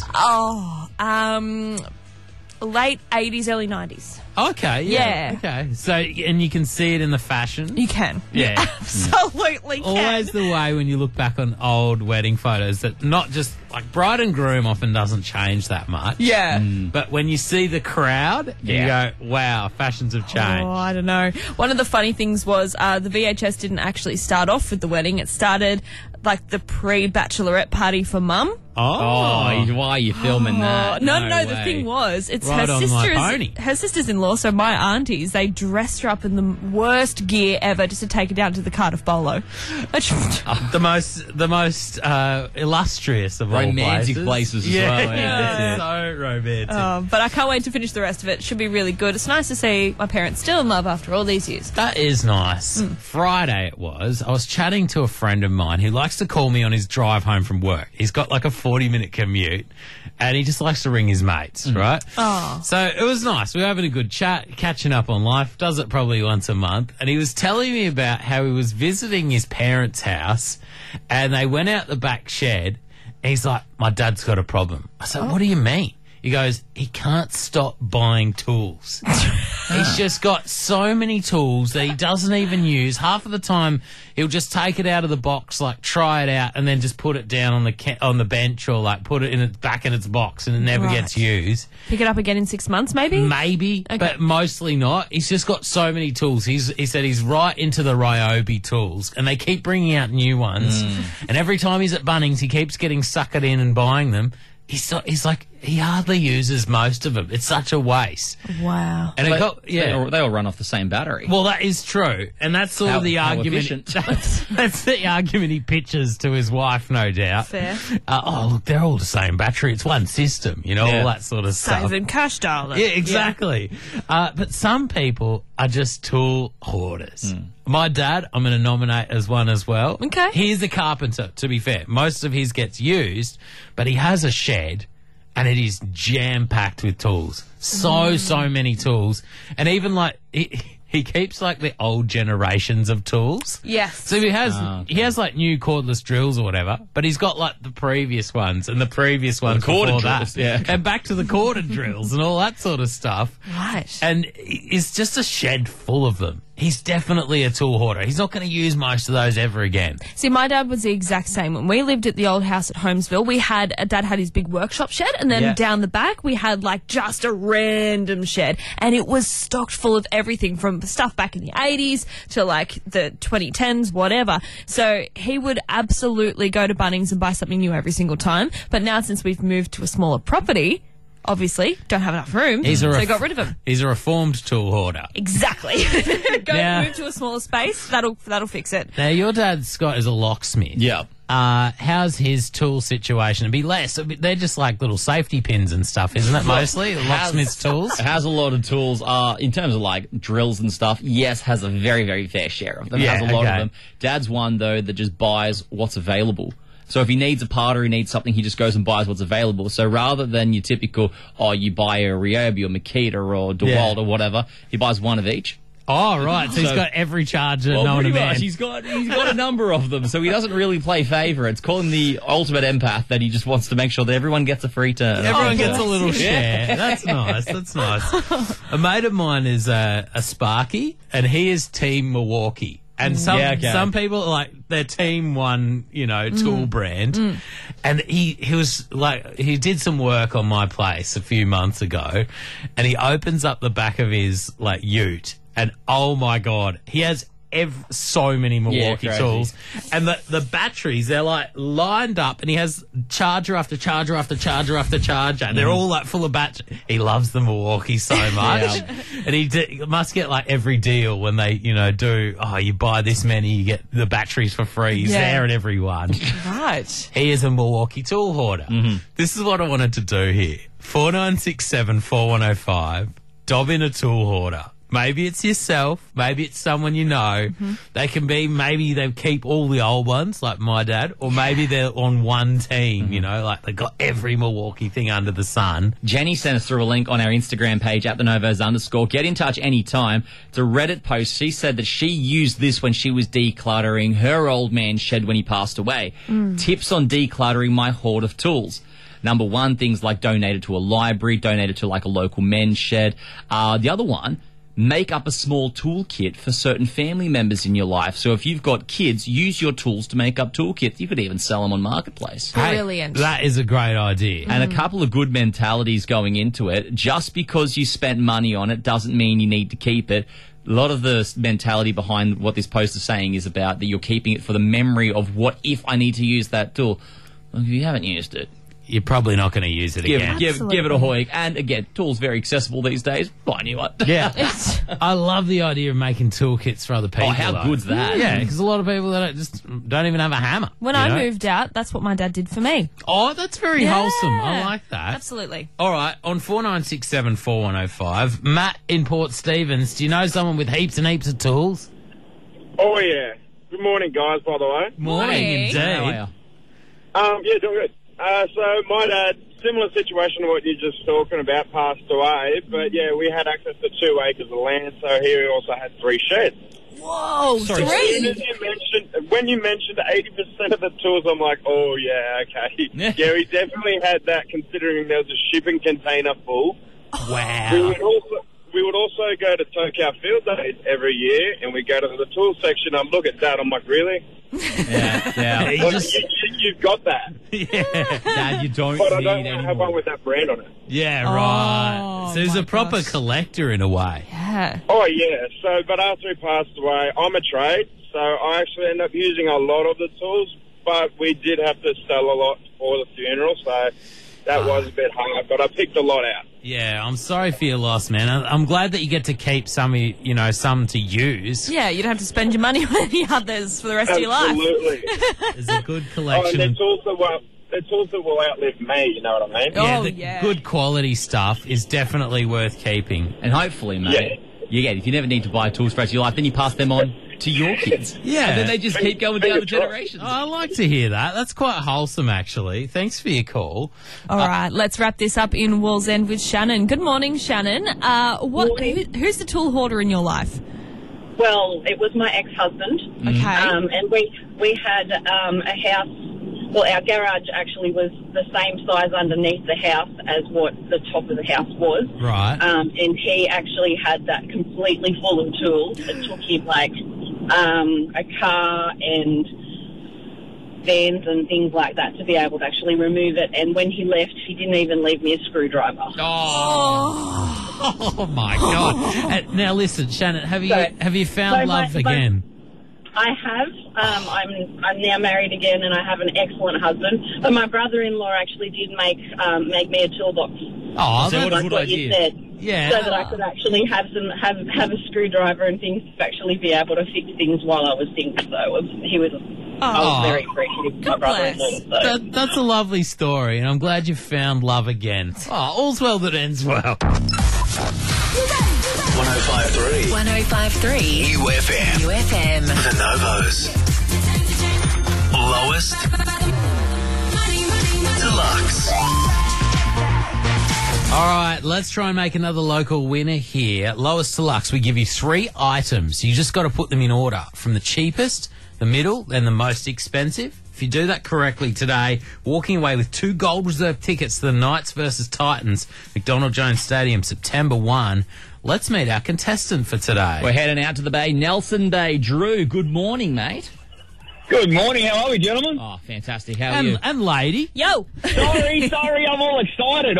Speaker 4: Late 80s, early 90s.
Speaker 2: Okay, yeah.
Speaker 4: Yeah.
Speaker 2: Okay. So, and you can see it in the fashion.
Speaker 4: You can.
Speaker 2: Yeah.
Speaker 4: Absolutely can.
Speaker 2: Always the way when you look back on old wedding photos that not just like bride and groom often doesn't change that much.
Speaker 4: Yeah.
Speaker 2: But when you see the crowd, you go, wow, fashions have changed.
Speaker 4: Oh, I don't know. One of the funny things was the VHS didn't actually start off with the wedding. It started like the pre-bachelorette party for Mum.
Speaker 3: Oh, why are you filming that?
Speaker 4: No,
Speaker 3: way.
Speaker 4: the thing was, it's
Speaker 2: Right
Speaker 4: her
Speaker 2: on my pony.
Speaker 4: sisters. Her sisters-in-law, so my aunties, they dressed her up in the worst gear ever just to take her down to the Cardiff Bolo.
Speaker 2: The most illustrious of
Speaker 3: Romantic
Speaker 2: all
Speaker 3: places as
Speaker 2: yeah,
Speaker 3: well, yeah.
Speaker 2: So romantic.
Speaker 4: But I can't wait to finish the rest of it. Should be really good. It's nice to see my parents still in love after all these years.
Speaker 2: That is nice. Friday it was. I was chatting to a friend of mine who likes to call me on his drive home from work. He's got like a 40-minute commute and he just likes to ring his mates, right?
Speaker 4: Oh.
Speaker 2: So it was nice. We were having a good chat, catching up on life. Does it probably once a month. And he was telling me about how he was visiting his parents' house and they went out the back shed. And he's like, my dad's got a problem. I said, what do you mean? He goes, he can't stop buying tools. He's just got so many tools that he doesn't even use. Half of the time, he'll just take it out of the box, like try it out, and then just put it down on the bench or like put it in back in its box, and it never
Speaker 4: Right.
Speaker 2: gets used.
Speaker 4: Pick it up again in 6 months, maybe?
Speaker 2: Maybe, but mostly not. He's just got so many tools. He said he's right into the Ryobi tools, and they keep bringing out new ones. And every time he's at Bunnings, he keeps getting suckered in and buying them. He's like, he hardly uses most of them. It's such a waste.
Speaker 4: Wow.
Speaker 2: And
Speaker 3: They all run off the same battery.
Speaker 2: well, that is true, and that's sort of the
Speaker 3: How
Speaker 2: argument.
Speaker 3: efficient.
Speaker 2: That's the argument he pitches to his wife, no doubt.
Speaker 4: Fair.
Speaker 2: Oh, look, they're all the same battery. It's one system,
Speaker 3: Yeah.
Speaker 2: all that sort of stuff.
Speaker 4: Saving cash, darling.
Speaker 2: Yeah, exactly. But some people are just tool hoarders. My dad, I'm going to nominate as one as well.
Speaker 4: Okay.
Speaker 2: He's a carpenter, to be fair. Most of his gets used, but he has a shed and it is jam-packed with tools. So many tools. And even like... He keeps like the old generations of tools.
Speaker 4: Yes.
Speaker 2: So he has like new cordless drills or whatever, but he's got like the previous ones and the previous ones
Speaker 3: corded
Speaker 2: before
Speaker 3: drills,
Speaker 2: that.
Speaker 3: yeah.
Speaker 2: And back to the corded drills and all that sort of stuff.
Speaker 4: Right.
Speaker 2: And it's just a shed full of them. he's definitely a tool hoarder. He's not going to use most of those ever again.
Speaker 4: See, my dad was the exact same. When we lived at the old house at Holmesville, Dad had his big workshop shed, and then down the back we had like just a random shed, and it was stocked full of everything from stuff back in the 80s to like the 2010s, whatever. So he would absolutely go to Bunnings and buy something new every single time. But now, since we've moved to a smaller property, obviously don't have enough room, so he got rid of him.
Speaker 2: He's a reformed tool hoarder.
Speaker 4: Exactly. Move to a smaller space. That'll fix it.
Speaker 2: Now, your dad, Scott, is a locksmith.
Speaker 3: Yeah.
Speaker 2: How's his tool situation? It'd be less. They're just like little safety pins and stuff, isn't it, mostly? Locksmith's tools?
Speaker 3: It has a lot of tools. In terms of like drills and stuff, yes, has a very, very fair share of them.
Speaker 2: Yeah,
Speaker 3: has a lot
Speaker 2: okay.
Speaker 3: of them. Dad's one, though, that just buys what's available. So if he needs a part or he needs something, he just goes and buys what's available. So rather than your typical, you buy a Ryobi or Makita or DeWalt or whatever, he buys one of each.
Speaker 2: Oh, right. So he's got every charger known to man.
Speaker 3: He's got a number of them, so he doesn't really play favourites. Call him the ultimate empath that he just wants to make sure that everyone gets a free turn.
Speaker 2: Everyone gets a little share. That's nice. That's nice. A mate of mine is a Sparky, and he is Team Milwaukee. And some people, like, their team one, tool brand. And he was like, he did some work on my place a few months ago, and he opens up the back of his, like, ute, and oh my God, he has so many Milwaukee tools. And the batteries, they're like lined up, and he has charger after charger after charger after charger. They're all like full of battery. He loves the Milwaukee so much. And he must get like every deal when they, do, you buy this many, you get the batteries for free. He's there at every one.
Speaker 4: Right.
Speaker 2: He is a Milwaukee tool hoarder. This is what I wanted to do here. 4967 4105. Dob in a tool hoarder. Maybe it's yourself. Maybe it's someone you know. They can be, maybe they keep all the old ones, like my dad, or maybe they're on one team, like they've got every Milwaukee thing under the sun.
Speaker 3: Jenny sent us through a link on our Instagram page at @thenovos_. Get in touch anytime. It's a Reddit post. She said that she used this when she was decluttering her old man's shed when he passed away. Tips on decluttering my hoard of tools. Number one, things like donate it to a library, donate it to like a local men's shed. The other one, make up a small toolkit for certain family members in your life. So if you've got kids, use your tools to make up toolkits. You could even sell them on Marketplace.
Speaker 4: Brilliant.
Speaker 2: Hey, that is a great idea.
Speaker 3: And a couple of good mentalities going into it. Just because you spent money on it doesn't mean you need to keep it. A lot of the mentality behind what this post is saying is about that you're keeping it for the memory of what if I need to use that tool. Well, if you haven't used it,
Speaker 2: you're probably not going to use it again.
Speaker 3: Give it a hoik. And again, tools very accessible these days. Buy a new one.
Speaker 2: Yeah. I love the idea of making toolkits for other people.
Speaker 3: Oh, how good's that?
Speaker 2: Yeah, because a lot of people that don't even have a hammer.
Speaker 4: When I moved out, that's what my dad did for me.
Speaker 2: Oh, that's very wholesome. I like that.
Speaker 4: Absolutely.
Speaker 2: All right, on 4967 4105, Matt in Port Stephens, do you know someone with heaps and heaps of tools?
Speaker 5: Oh, yeah. Good morning, guys, by the way.
Speaker 2: Morning, indeed.
Speaker 3: How are you?
Speaker 5: Yeah, doing good. So my dad, similar situation to what you're just talking about, passed away. But, yeah, we had access to 2 acres of land, so he also had 3 sheds.
Speaker 4: Whoa,
Speaker 3: Sorry,
Speaker 4: 3?
Speaker 5: When you mentioned 80% of the tools, I'm like, oh, yeah, okay. Yeah, we definitely had that, considering there was a shipping container full.
Speaker 2: Wow.
Speaker 5: We would also go to Tokyo Field Days every year, and we go to the tool section. I'm looking at that. I'm like, really?
Speaker 3: Yeah.
Speaker 5: You've got that.
Speaker 2: Yeah.
Speaker 3: Dad, you don't
Speaker 5: But I
Speaker 3: need
Speaker 5: don't want to have
Speaker 3: anymore.
Speaker 5: one with that brand on it.
Speaker 2: Yeah, right.
Speaker 4: Oh,
Speaker 2: So he's
Speaker 4: my
Speaker 2: a proper
Speaker 4: gosh.
Speaker 2: collector in a way.
Speaker 4: Yeah.
Speaker 5: Oh, yeah. So, but after he passed away, I'm a trade, so I actually ended up using a lot of the tools, but we did have to sell a lot for the funeral, so that was a bit hard, but I picked a lot out.
Speaker 2: Yeah, I'm sorry for your loss, man. I'm glad that you get to keep some to use.
Speaker 4: Yeah, you don't have to spend your money on any others for the rest of your life.
Speaker 5: Absolutely.
Speaker 2: There's a good
Speaker 5: Oh,
Speaker 2: collection.
Speaker 5: and it's also will outlive me, you know what I mean?
Speaker 4: Oh,
Speaker 2: the
Speaker 4: yeah.
Speaker 2: good quality stuff is definitely worth keeping.
Speaker 3: And hopefully, mate, if you never need to buy tools for the rest of your life, then you pass them on to your kids.
Speaker 2: Yeah.
Speaker 3: And then they just keep going down the generations.
Speaker 2: I like to hear that. That's quite wholesome, actually. Thanks for your call.
Speaker 4: All right, let's wrap this up in Wall's End with Shannon. Good morning, Shannon. Who's the tool hoarder in your life?
Speaker 6: Well, it was my ex-husband.
Speaker 4: Okay.
Speaker 6: And we had a house well, our garage actually was the same size underneath the house as what the top of the house was.
Speaker 2: Right.
Speaker 6: And he actually had that completely full of tools. It took him like a car and vans and things like that to be able to actually remove it. And when he left, he didn't even leave me a screwdriver.
Speaker 2: Oh my God! Now listen, Shannon, have you found love again?
Speaker 6: I have. I'm now married again, and I have an excellent husband. But my brother-in-law actually did make me a toolbox.
Speaker 2: Oh,
Speaker 3: So what a
Speaker 6: like
Speaker 3: good
Speaker 6: what
Speaker 3: idea.
Speaker 6: you said.
Speaker 2: Yeah.
Speaker 6: So that I could actually have a screwdriver and things to actually be able to fix things while I was single. So I was very appreciative of my brother-in-law. So.
Speaker 2: That's a lovely story, and I'm glad you found love again. Oh, all's well that ends well.
Speaker 1: 105.3
Speaker 7: 105.3
Speaker 1: UFM.
Speaker 7: UFM.
Speaker 1: The Novos. Lowest. Deluxe.
Speaker 2: All right, let's try and make another local winner here. Lowest Deluxe, we give you 3 items. You just got to put them in order from the cheapest, the middle, and the most expensive. If you do that correctly today, walking away with 2 Gold Reserve tickets to the Knights versus Titans, McDonald Jones Stadium, September 1. Let's meet our contestant for today.
Speaker 3: We're heading out to the Bay, Nelson Bay. Drew, good morning, mate.
Speaker 5: Good morning. How are we, gentlemen?
Speaker 3: Oh, fantastic. How are you?
Speaker 2: And lady.
Speaker 4: Yo!
Speaker 5: Sorry, I'm all excited.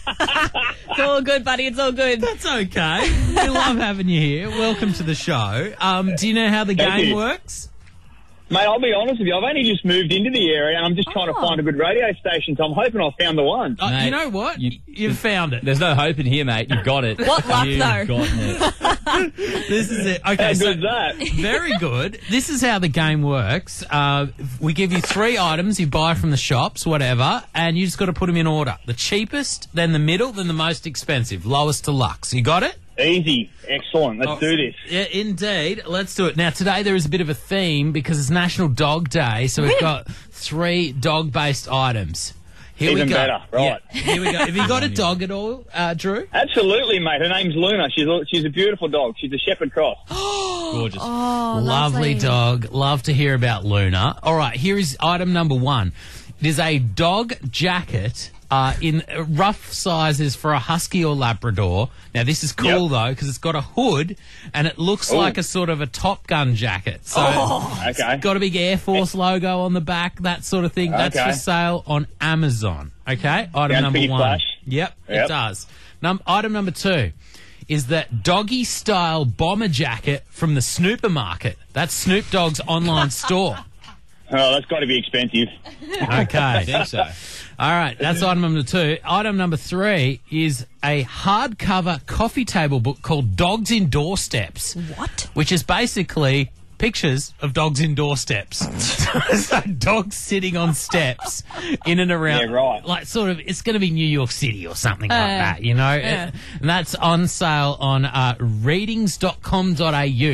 Speaker 4: It's all good, buddy. It's all good.
Speaker 2: That's okay. We love having you here. Welcome to the show. Do you know how the
Speaker 5: Thank
Speaker 2: game
Speaker 5: you.
Speaker 2: works?
Speaker 5: Mate, I'll be honest with you. I've only just moved into the area, and I'm just trying to find a good radio station, so I'm hoping I found the one.
Speaker 3: Mate,
Speaker 2: you know what? You've found it.
Speaker 3: There's no hope in here, mate. You've got it.
Speaker 4: What luck,
Speaker 3: You've
Speaker 4: though.
Speaker 3: gotten it.
Speaker 2: This is it. Okay,
Speaker 5: How
Speaker 2: so
Speaker 5: good's that?
Speaker 2: very good. This is how the game works. We give you 3 items you buy from the shops, whatever, and you just got to put them in order. The cheapest, then the middle, then the most expensive. Lowest deluxe. You got it?
Speaker 5: Easy. Excellent. Let's do this.
Speaker 2: Yeah, indeed. Let's do it. Now, today there is a bit of a theme because it's National Dog Day, so we've got 3 dog-based items. Here
Speaker 5: Even
Speaker 2: we go.
Speaker 5: better. Right.
Speaker 2: Yeah, here we go. Have you got a dog at all, Drew?
Speaker 5: Absolutely, mate. Her name's Luna. She's a beautiful dog. She's a Shepherd Cross.
Speaker 3: Gorgeous.
Speaker 4: Oh,
Speaker 2: Lovely dog. Love to hear about Luna. All right, here is item number 1. It is a dog jacket in rough sizes for a Husky or Labrador. Now, this is cool, though, because it's got a hood and it looks like a sort of a Top Gun jacket. So it's
Speaker 5: Okay.
Speaker 2: got a big Air Force logo on the back, that sort of thing. That's
Speaker 5: Okay.
Speaker 2: for sale on Amazon. Okay? Item
Speaker 5: Sounds
Speaker 2: number
Speaker 5: pretty
Speaker 2: 1.
Speaker 5: flash.
Speaker 2: Yep, it
Speaker 5: Yep.
Speaker 2: does. Item number 2 is that doggy-style bomber jacket from the Snooper Market. That's Snoop Dogg's online store.
Speaker 5: Oh, that's got to be expensive.
Speaker 2: Okay.
Speaker 3: I think so.
Speaker 2: All right, that's item number 2. Item number 3 is a hardcover coffee table book called Dogs in Doorsteps.
Speaker 4: What?
Speaker 2: Which is basically pictures of dogs in doorsteps. So dogs sitting on steps in and around.
Speaker 5: Yeah, right.
Speaker 2: Like sort of, it's going to be New York City or something like that, you know?
Speaker 4: yeah.
Speaker 2: And that's on sale on readings.com.au.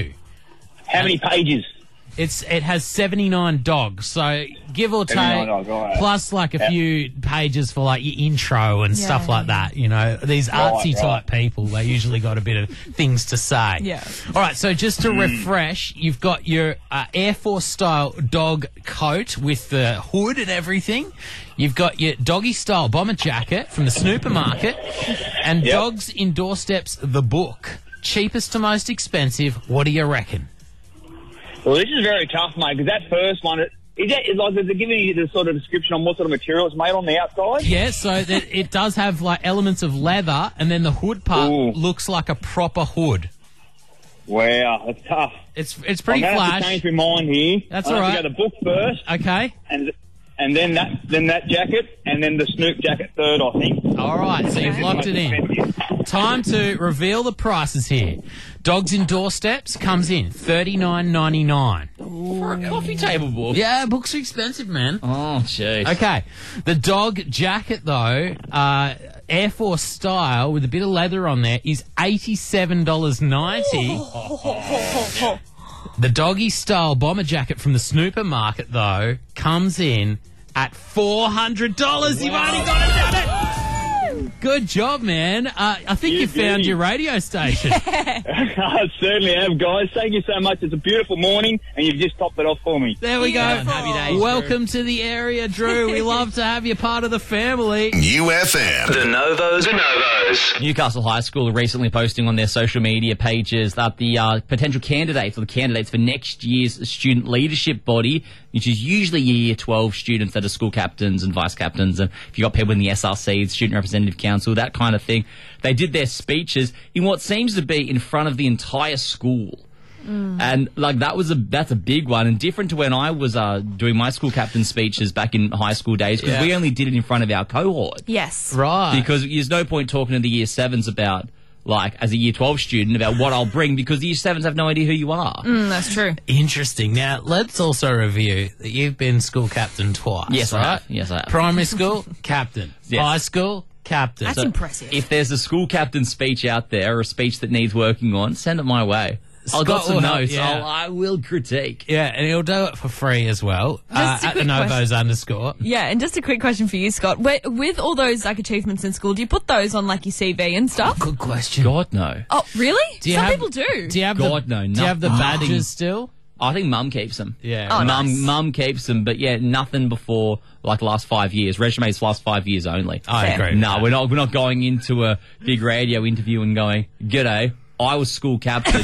Speaker 5: How many pages?
Speaker 2: It has 79 dogs, so give or take,
Speaker 5: 79 dogs, all right.
Speaker 2: plus like a few pages for like your intro and stuff like that. You know, these artsy type people, they usually got a bit of things to say.
Speaker 4: Yeah.
Speaker 2: All right, so just to refresh, you've got your Air Force style dog coat with the hood and everything. You've got your doggy style bomber jacket from the Snooper Market, and Dogs in Doorsteps, the book. Cheapest to most expensive. What do you reckon?
Speaker 5: Well, this is very tough, mate, because that first one, is it giving you the sort of description on what sort of material it's made on the outside?
Speaker 2: Yeah, so it does have like elements of leather, and then the hood part
Speaker 5: Ooh.
Speaker 2: looks like a proper hood.
Speaker 5: Wow, that's tough.
Speaker 2: It's pretty
Speaker 5: I'm gonna have
Speaker 2: flash.
Speaker 5: to change my mind here.
Speaker 2: That's
Speaker 5: I'll
Speaker 2: all
Speaker 5: have
Speaker 2: right.
Speaker 5: to go the book first,
Speaker 2: Okay.
Speaker 5: and then that jacket, and then the Snoop jacket third, I think.
Speaker 2: All right, so you've locked it in. Time to reveal the prices here. Dogs in Doorsteps comes in $39.99.
Speaker 3: For a coffee table book.
Speaker 2: Yeah, books are expensive, man.
Speaker 3: Oh, jeez.
Speaker 2: Okay, the dog jacket though, Air Force style with a bit of leather on there is $87.90. The doggy style bomber jacket from the Snooper Market though comes in at $400. You've already got it, done it. Good job, man. I think you found your radio station.
Speaker 7: I certainly have, guys. Thank you so much. It's a beautiful morning, and you've just topped it off for me.
Speaker 2: There we go.
Speaker 3: Happy days,
Speaker 2: Welcome to the area, Drew. We love to have you part of the family.
Speaker 1: UFM. The Novos.
Speaker 3: Newcastle High School are recently posting on their social media pages that the potential candidates or the candidates for next year's student leadership body, which is usually year 12 students that are school captains and vice captains, and if you've got people in the SRC, the Student Representative Council, that kind of thing, they did their speeches in what seems to be in front of the entire school. And like that's a big one, and different to when I was doing my school captain speeches back in high school days, because we only did it in front of our cohort.
Speaker 4: Yes.
Speaker 2: Right.
Speaker 3: Because there's no point talking to the year 7s about, like, as a year 12 student, about what I'll bring, because the year 7s have no idea who you are.
Speaker 4: That's true.
Speaker 2: Interesting. Now, let's also review that you've been school captain twice.
Speaker 3: Yes, I
Speaker 2: right?
Speaker 3: have. Yes, I have.
Speaker 2: Primary school, captain.
Speaker 3: Yes.
Speaker 2: High school, captain.
Speaker 4: That's impressive.
Speaker 3: If there's a school captain speech out there, or a speech that needs working on, send it my way. I've got
Speaker 2: Scott
Speaker 3: some
Speaker 2: will help
Speaker 3: notes.
Speaker 2: you out.
Speaker 3: I will critique.
Speaker 2: Yeah, and he'll do it for free as well.
Speaker 4: Just a
Speaker 2: At the
Speaker 4: quick
Speaker 2: Novos _.
Speaker 4: Yeah, and just a quick question for you, Scott. With all those like achievements in school, do you put those on like your CV and stuff?
Speaker 2: Good question.
Speaker 3: God, no.
Speaker 4: Oh, really?
Speaker 2: Do you
Speaker 4: Some
Speaker 2: have-
Speaker 4: people do.
Speaker 2: Do you have
Speaker 3: God,
Speaker 2: the,
Speaker 3: no,
Speaker 2: Do you have the
Speaker 3: nothing.
Speaker 2: badges still?
Speaker 3: I think Mum keeps them.
Speaker 2: Yeah.
Speaker 4: Oh, nice.
Speaker 3: Mum keeps them, but yeah, nothing before like last 5 years. Resumes last 5 years only.
Speaker 2: I
Speaker 4: Fair.
Speaker 2: agree.
Speaker 3: No, we're not going into a big radio interview and going, "G'day, I was school captain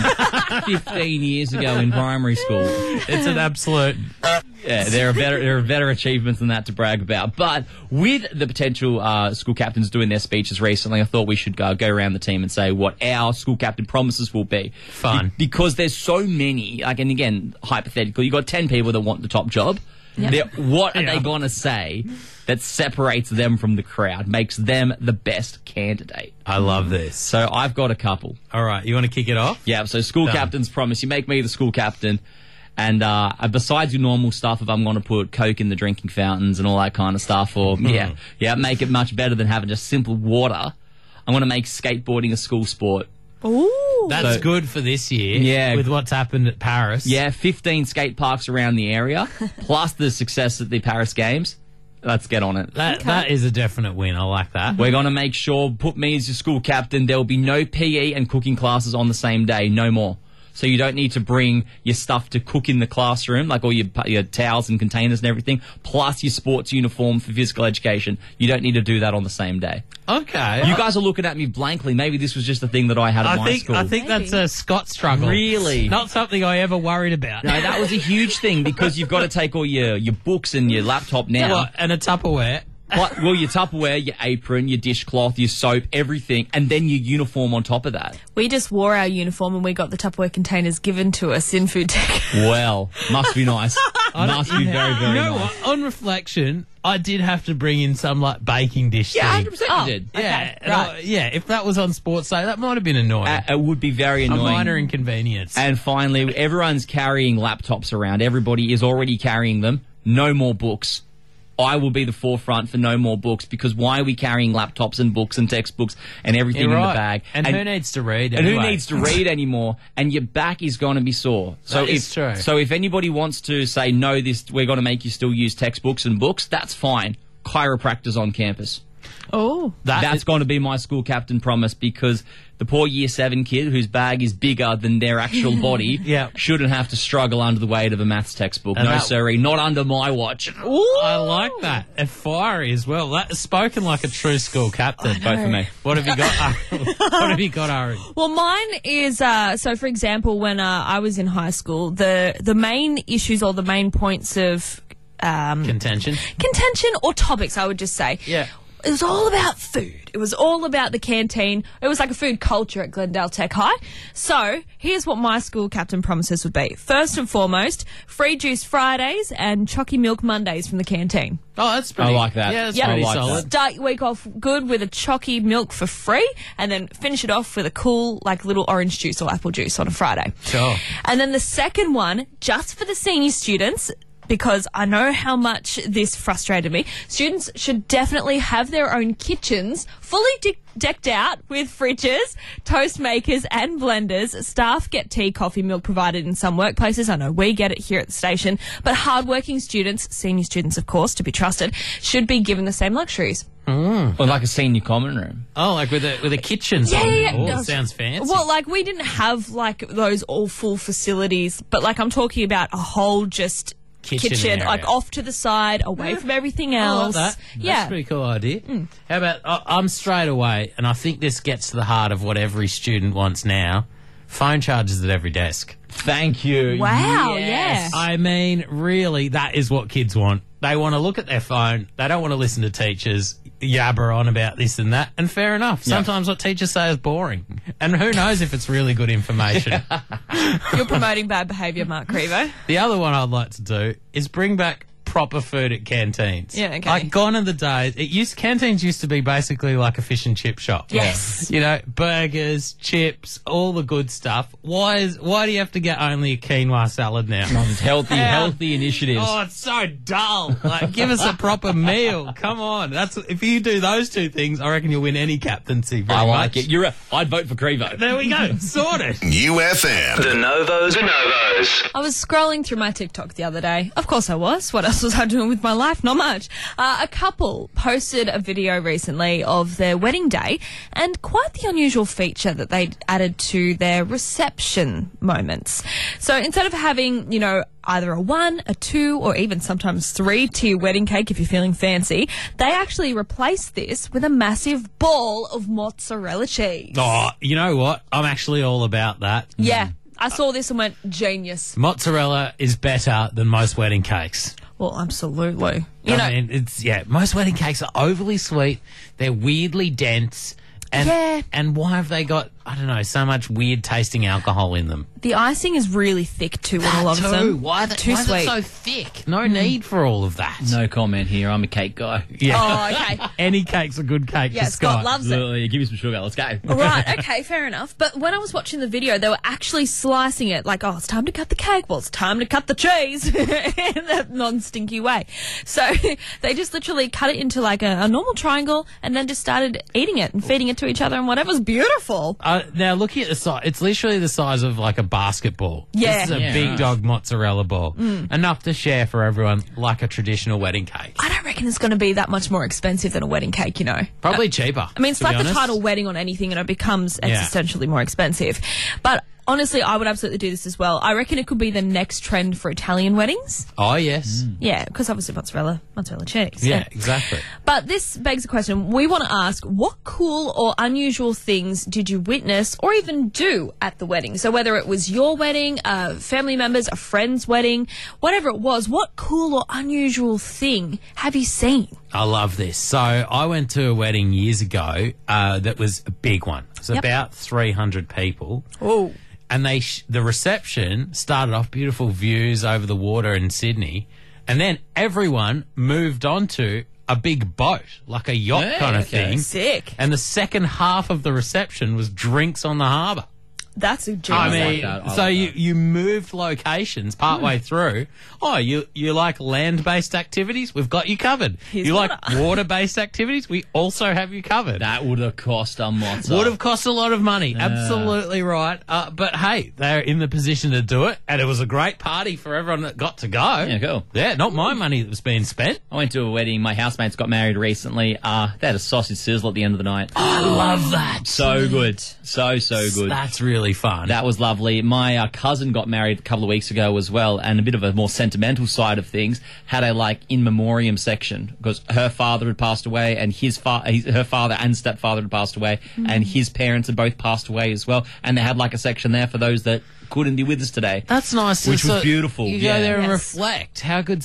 Speaker 3: 15 years ago in primary school."
Speaker 2: It's an absolute.
Speaker 3: Yeah, there are better achievements than that to brag about. But with the potential school captains doing their speeches recently, I thought we should go around the team and say what our school captain promises will be.
Speaker 2: Fun.
Speaker 3: Because there's so many, like, and again, hypothetically, you've got 10 people that want the top job.
Speaker 4: Yep.
Speaker 3: What are they going to say that separates them from the crowd, makes them the best candidate?
Speaker 2: I love this.
Speaker 3: So I've got a couple.
Speaker 2: All right, you want to kick it off?
Speaker 3: Yeah, so school
Speaker 2: Done.
Speaker 3: captain's promise. You make me the school captain. And besides your normal stuff, if I'm going to put Coke in the drinking fountains and all that kind of stuff, or, make it much better than having just simple water, I'm going to make skateboarding a school sport.
Speaker 4: Ooh.
Speaker 2: That's
Speaker 3: So-
Speaker 2: good for this year.
Speaker 3: Yeah.
Speaker 2: With what's happened at Paris.
Speaker 3: Yeah, 15 skate parks around the area, plus the success at the Paris Games. Let's get on it.
Speaker 2: That is a definite win. I like that.
Speaker 3: We're going to make sure, put me as your school captain, there will be no PE and cooking classes on the same day, no more. So you don't need to bring your stuff to cook in the classroom, like all your towels and containers and everything, plus your sports uniform for physical education. You don't need to do that on the same day.
Speaker 2: Okay.
Speaker 3: You guys are looking at me blankly. Maybe this was just a thing that I had at my school.
Speaker 2: I think that's a Scott struggle.
Speaker 3: Really?
Speaker 2: Not something I ever worried about.
Speaker 3: No, that was a huge thing because you've got to take all your books and your laptop now.
Speaker 2: What, and a Tupperware.
Speaker 3: Well, your Tupperware, your apron, your dishcloth, your soap, everything, and then your uniform on top of that.
Speaker 4: We just wore our uniform and we got the Tupperware containers given to us in food tech.
Speaker 3: Well, must be nice. Must be very, very
Speaker 2: You know
Speaker 3: nice.
Speaker 2: what? On reflection, I did have to bring in some like baking dish
Speaker 3: Yeah,
Speaker 2: thing.
Speaker 3: 100%
Speaker 4: Oh.
Speaker 3: you did.
Speaker 2: Yeah,
Speaker 4: Okay,
Speaker 2: and
Speaker 4: right.
Speaker 2: yeah. If that was on Sports Day, that might have been annoying.
Speaker 3: It would be very
Speaker 2: a
Speaker 3: annoying.
Speaker 2: minor inconvenience.
Speaker 3: And finally, everyone's carrying laptops around. Everybody is already carrying them. No more books. I will be the forefront for no more books, because why are we carrying laptops and books and textbooks and everything
Speaker 2: You're
Speaker 3: in the
Speaker 2: right.
Speaker 3: bag?
Speaker 2: And who needs to read?
Speaker 3: And who
Speaker 2: anyway?
Speaker 3: needs to read anymore? And your back is going to be sore. So
Speaker 2: That is true.
Speaker 3: So if anybody wants to say no, we're going to make you still use textbooks and books, that's fine. Chiropractors on campus.
Speaker 4: Oh.
Speaker 3: That's going to be my school captain promise, because the poor year 7 kid whose bag is bigger than their actual body
Speaker 2: Yeah.
Speaker 3: shouldn't have to struggle under the weight of a maths textbook.
Speaker 2: And
Speaker 3: No,
Speaker 2: that-
Speaker 3: sorry, not under my watch.
Speaker 2: I like that. And fiery as well. That's spoken like a true school captain.
Speaker 3: Both of me.
Speaker 2: What have you got? What have you got, Ari?
Speaker 4: Well, mine is so. For example, when I was in high school, the main issues or the main points of
Speaker 2: Contention.
Speaker 4: contention or topics, I would just say.
Speaker 2: Yeah.
Speaker 4: It was all about food. It was all about the canteen. It was like a food culture at Glendale Tech High. So here's what my school captain promises would be. First and foremost, free juice Fridays and Chocky Milk Mondays from the canteen.
Speaker 2: Oh, that's pretty.
Speaker 3: I like that.
Speaker 2: Yeah, that's
Speaker 4: Yeah.
Speaker 2: pretty
Speaker 3: I like
Speaker 2: solid.
Speaker 3: that.
Speaker 4: Start your week off good with a Chocky Milk for free, and then finish it off with a cool, like, little orange juice or apple juice on a Friday.
Speaker 2: Sure.
Speaker 4: And then the second one, just for the senior students, because I know how much this frustrated me. Students should definitely have their own kitchens fully decked out with fridges, toast makers and blenders. Staff get tea, coffee, milk provided in some workplaces. I know we get it here at the station. But hardworking students, senior students of course, to be trusted, should be given the same luxuries.
Speaker 3: Or like a senior common room.
Speaker 2: Oh, like with a kitchen.
Speaker 4: Yeah.
Speaker 2: Oh, that sounds fancy.
Speaker 4: Well, like we didn't have like those all full facilities, but like I'm talking about a whole just kitchen
Speaker 2: area.
Speaker 4: like off to the side, away from everything
Speaker 2: I like
Speaker 4: else.
Speaker 2: that.
Speaker 4: Yeah.
Speaker 2: That's a pretty cool idea. How about, I'm straight away, and I think this gets to the heart of what every student wants now, phone chargers at every desk.
Speaker 3: Thank you.
Speaker 4: Wow,
Speaker 3: Yes.
Speaker 2: I mean, really, that is what kids want. They want to look at their phone. They don't want to listen to teachers yabber on about this and that. And fair enough. Sometimes what teachers say is boring. And who knows if it's really good information.
Speaker 4: You're promoting bad behaviour, Mark Crevo.
Speaker 2: The other one I'd like to do is bring back proper food at canteens.
Speaker 4: Yeah, okay.
Speaker 2: Like, gone are the days. Canteens used to be basically like a fish and chip shop.
Speaker 4: Yes.
Speaker 2: You know, burgers, chips, all the good stuff. Why do you have to get only a quinoa salad now?
Speaker 3: It's healthy initiatives.
Speaker 2: Oh, it's so dull. Like, give us a proper meal. Come on. If you do those two things, I reckon you'll win any captaincy.
Speaker 3: I like
Speaker 2: much.
Speaker 3: it. I'd vote for Crevo.
Speaker 2: There we go. Sorted.
Speaker 1: UFM. The Novos.
Speaker 4: I was scrolling through my TikTok the other day. Of course I was. What else was I doing with my life? Not much. A couple posted a video recently of their wedding day and quite the unusual feature that they added to their reception moments. So instead of having, you know, either a 1, a 2, or even sometimes 3-tier wedding cake if you're feeling fancy, they actually replaced this with a massive ball of mozzarella cheese.
Speaker 2: Oh, you know what? I'm actually all about that.
Speaker 4: Yeah. I saw this and went, genius.
Speaker 2: Mozzarella is better than most wedding cakes.
Speaker 4: Well, absolutely.
Speaker 2: I mean, most wedding cakes are overly sweet. They're weirdly dense. And why have they got, I don't know, so much weird tasting alcohol in them?
Speaker 4: The icing is really thick too in a lot of them.
Speaker 2: Why
Speaker 4: Too
Speaker 2: is
Speaker 4: sweet.
Speaker 2: it so thick? No need for all of that.
Speaker 3: No comment here. I'm a cake guy.
Speaker 2: Yeah.
Speaker 4: Oh, okay.
Speaker 2: Any cake's a good cake
Speaker 4: Yeah,
Speaker 2: for
Speaker 4: Scott loves it.
Speaker 3: Absolutely. Give me some sugar. Let's go.
Speaker 4: Right, okay, fair enough. But when I was watching the video, they were actually slicing it like, oh, it's time to cut the cake. Well, it's time to cut the cheese in that non-stinky way. So they just literally cut it into like a normal triangle and then just started eating it and feeding it to each other and whatever. It was beautiful.
Speaker 2: Now, looking at the size, it's literally the size of like a basketball.
Speaker 4: Yeah.
Speaker 2: This is a
Speaker 3: Yeah,
Speaker 2: big
Speaker 3: nice.
Speaker 2: dog mozzarella ball. Enough to share for everyone like a traditional wedding cake.
Speaker 4: I don't reckon it's going to be that much more expensive than a wedding cake, you know.
Speaker 2: Probably cheaper.
Speaker 4: I mean, it's
Speaker 2: to be
Speaker 4: like the
Speaker 2: honest.
Speaker 4: title wedding on anything and it becomes
Speaker 2: Yeah.
Speaker 4: existentially more expensive. But honestly, I would absolutely do this as well. I reckon it could be the next trend for Italian weddings.
Speaker 2: Oh, yes.
Speaker 4: Yeah, because obviously mozzarella cheese.
Speaker 2: Yeah, exactly.
Speaker 4: But this begs the question. We want to ask, what cool or unusual things did you witness or even do at the wedding? So whether it was your wedding, a family member's, a friend's wedding, whatever it was, what cool or unusual thing have you seen?
Speaker 2: I love this. So I went to a wedding years ago that was a big one. It was
Speaker 4: Yep.
Speaker 2: about 300 people.
Speaker 4: Oh.
Speaker 2: And the reception started off beautiful views over the water in Sydney, and then everyone moved on to a big boat, like a yacht
Speaker 3: Yeah,
Speaker 2: kind of
Speaker 3: okay.
Speaker 2: thing.
Speaker 4: Sick.
Speaker 2: And the second half of the reception was drinks on the harbour.
Speaker 4: That's a
Speaker 2: I
Speaker 4: genius.
Speaker 2: mean,
Speaker 3: that. I
Speaker 2: so
Speaker 3: like
Speaker 2: you,
Speaker 3: that.
Speaker 2: you moved locations partway through. Oh, you like land-based activities? We've got you covered.
Speaker 4: Here's
Speaker 2: you like
Speaker 4: water.
Speaker 2: water-based activities? We also have you covered.
Speaker 3: That would have cost a monster.
Speaker 2: Would have cost a lot of money. Absolutely right. But hey, they're in the position to do it, and it was a great party for everyone that got to go.
Speaker 3: Yeah, cool.
Speaker 2: Yeah, not my money that was being spent.
Speaker 3: I went to a wedding. My housemates got married recently. They had a sausage sizzle at the end of the night.
Speaker 2: I love that.
Speaker 3: So good. So good.
Speaker 2: That's really fun.
Speaker 3: That was lovely. My cousin got married a couple of weeks ago as well, and a bit of a more sentimental side of things, had a like in memoriam section because her father had passed away, and her father and stepfather had passed away, and his parents had both passed away as well, and they had like a section there for those that couldn't be with us today.
Speaker 2: That's nice.
Speaker 3: Which was
Speaker 2: So
Speaker 3: beautiful,
Speaker 2: You
Speaker 3: yeah.
Speaker 2: go there and
Speaker 4: Yes.
Speaker 2: reflect. How good's that?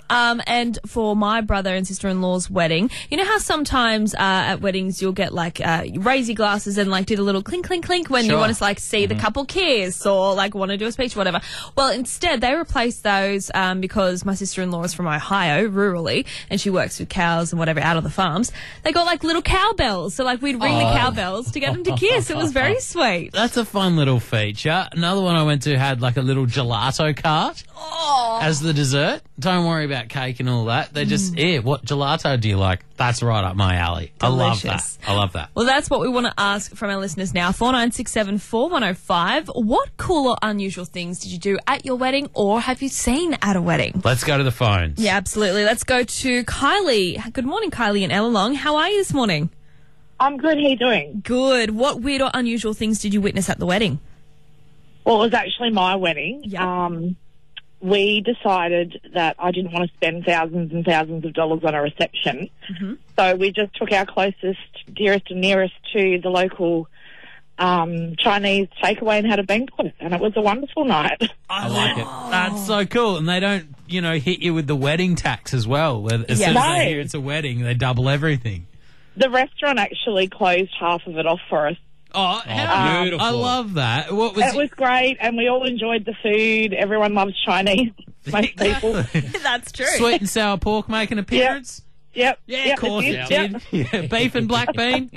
Speaker 4: And for my brother and sister-in-law's wedding, you know how sometimes at weddings you'll get like raise your glasses and like do the little clink, clink, clink when you want to like see the couple kiss or like want to do a speech or whatever. Well, instead they replaced those because my sister-in-law is from Ohio, rurally, and she works with cows and whatever out on the farms. They got like little cowbells, so like we'd ring the cowbells to get them to kiss. It was very sweet.
Speaker 2: That's a fun little feature. Another one I went to had like a little gelato cart as the dessert. Don't worry about cake and all that. They just, what gelato do you like? That's right up my alley.
Speaker 4: Delicious.
Speaker 2: I love that.
Speaker 4: Well, that's what we want to ask from our listeners now. 4967 4105. What cool or unusual things did you do at your wedding or have you seen at a wedding?
Speaker 2: Let's go to the phones.
Speaker 4: Yeah, absolutely. Let's go to Kylie. Good morning, Kylie and Ella Long. How are you this morning?
Speaker 8: I'm good. How you doing?
Speaker 4: Good. What weird or unusual things did you witness at the wedding?
Speaker 8: Well, it was actually my wedding.
Speaker 4: Yeah.
Speaker 8: We decided that I didn't want to spend thousands and thousands of dollars on a reception. So we just took our closest, dearest and nearest to the local Chinese takeaway and had a banquet. And it was a wonderful night.
Speaker 2: I like it. That's so cool. And they don't, hit you with the wedding tax as well. As soon as they hear it's a wedding, they double everything.
Speaker 8: The restaurant actually closed half of it off for us.
Speaker 2: Oh, how beautiful. I love that.
Speaker 8: It was great, and we all enjoyed the food. Everyone loves Chinese, most people.
Speaker 4: That's true.
Speaker 2: Sweet and sour pork make an appearance?
Speaker 8: Yep.
Speaker 2: Yeah, of course it did. Yeah. Beef and black bean?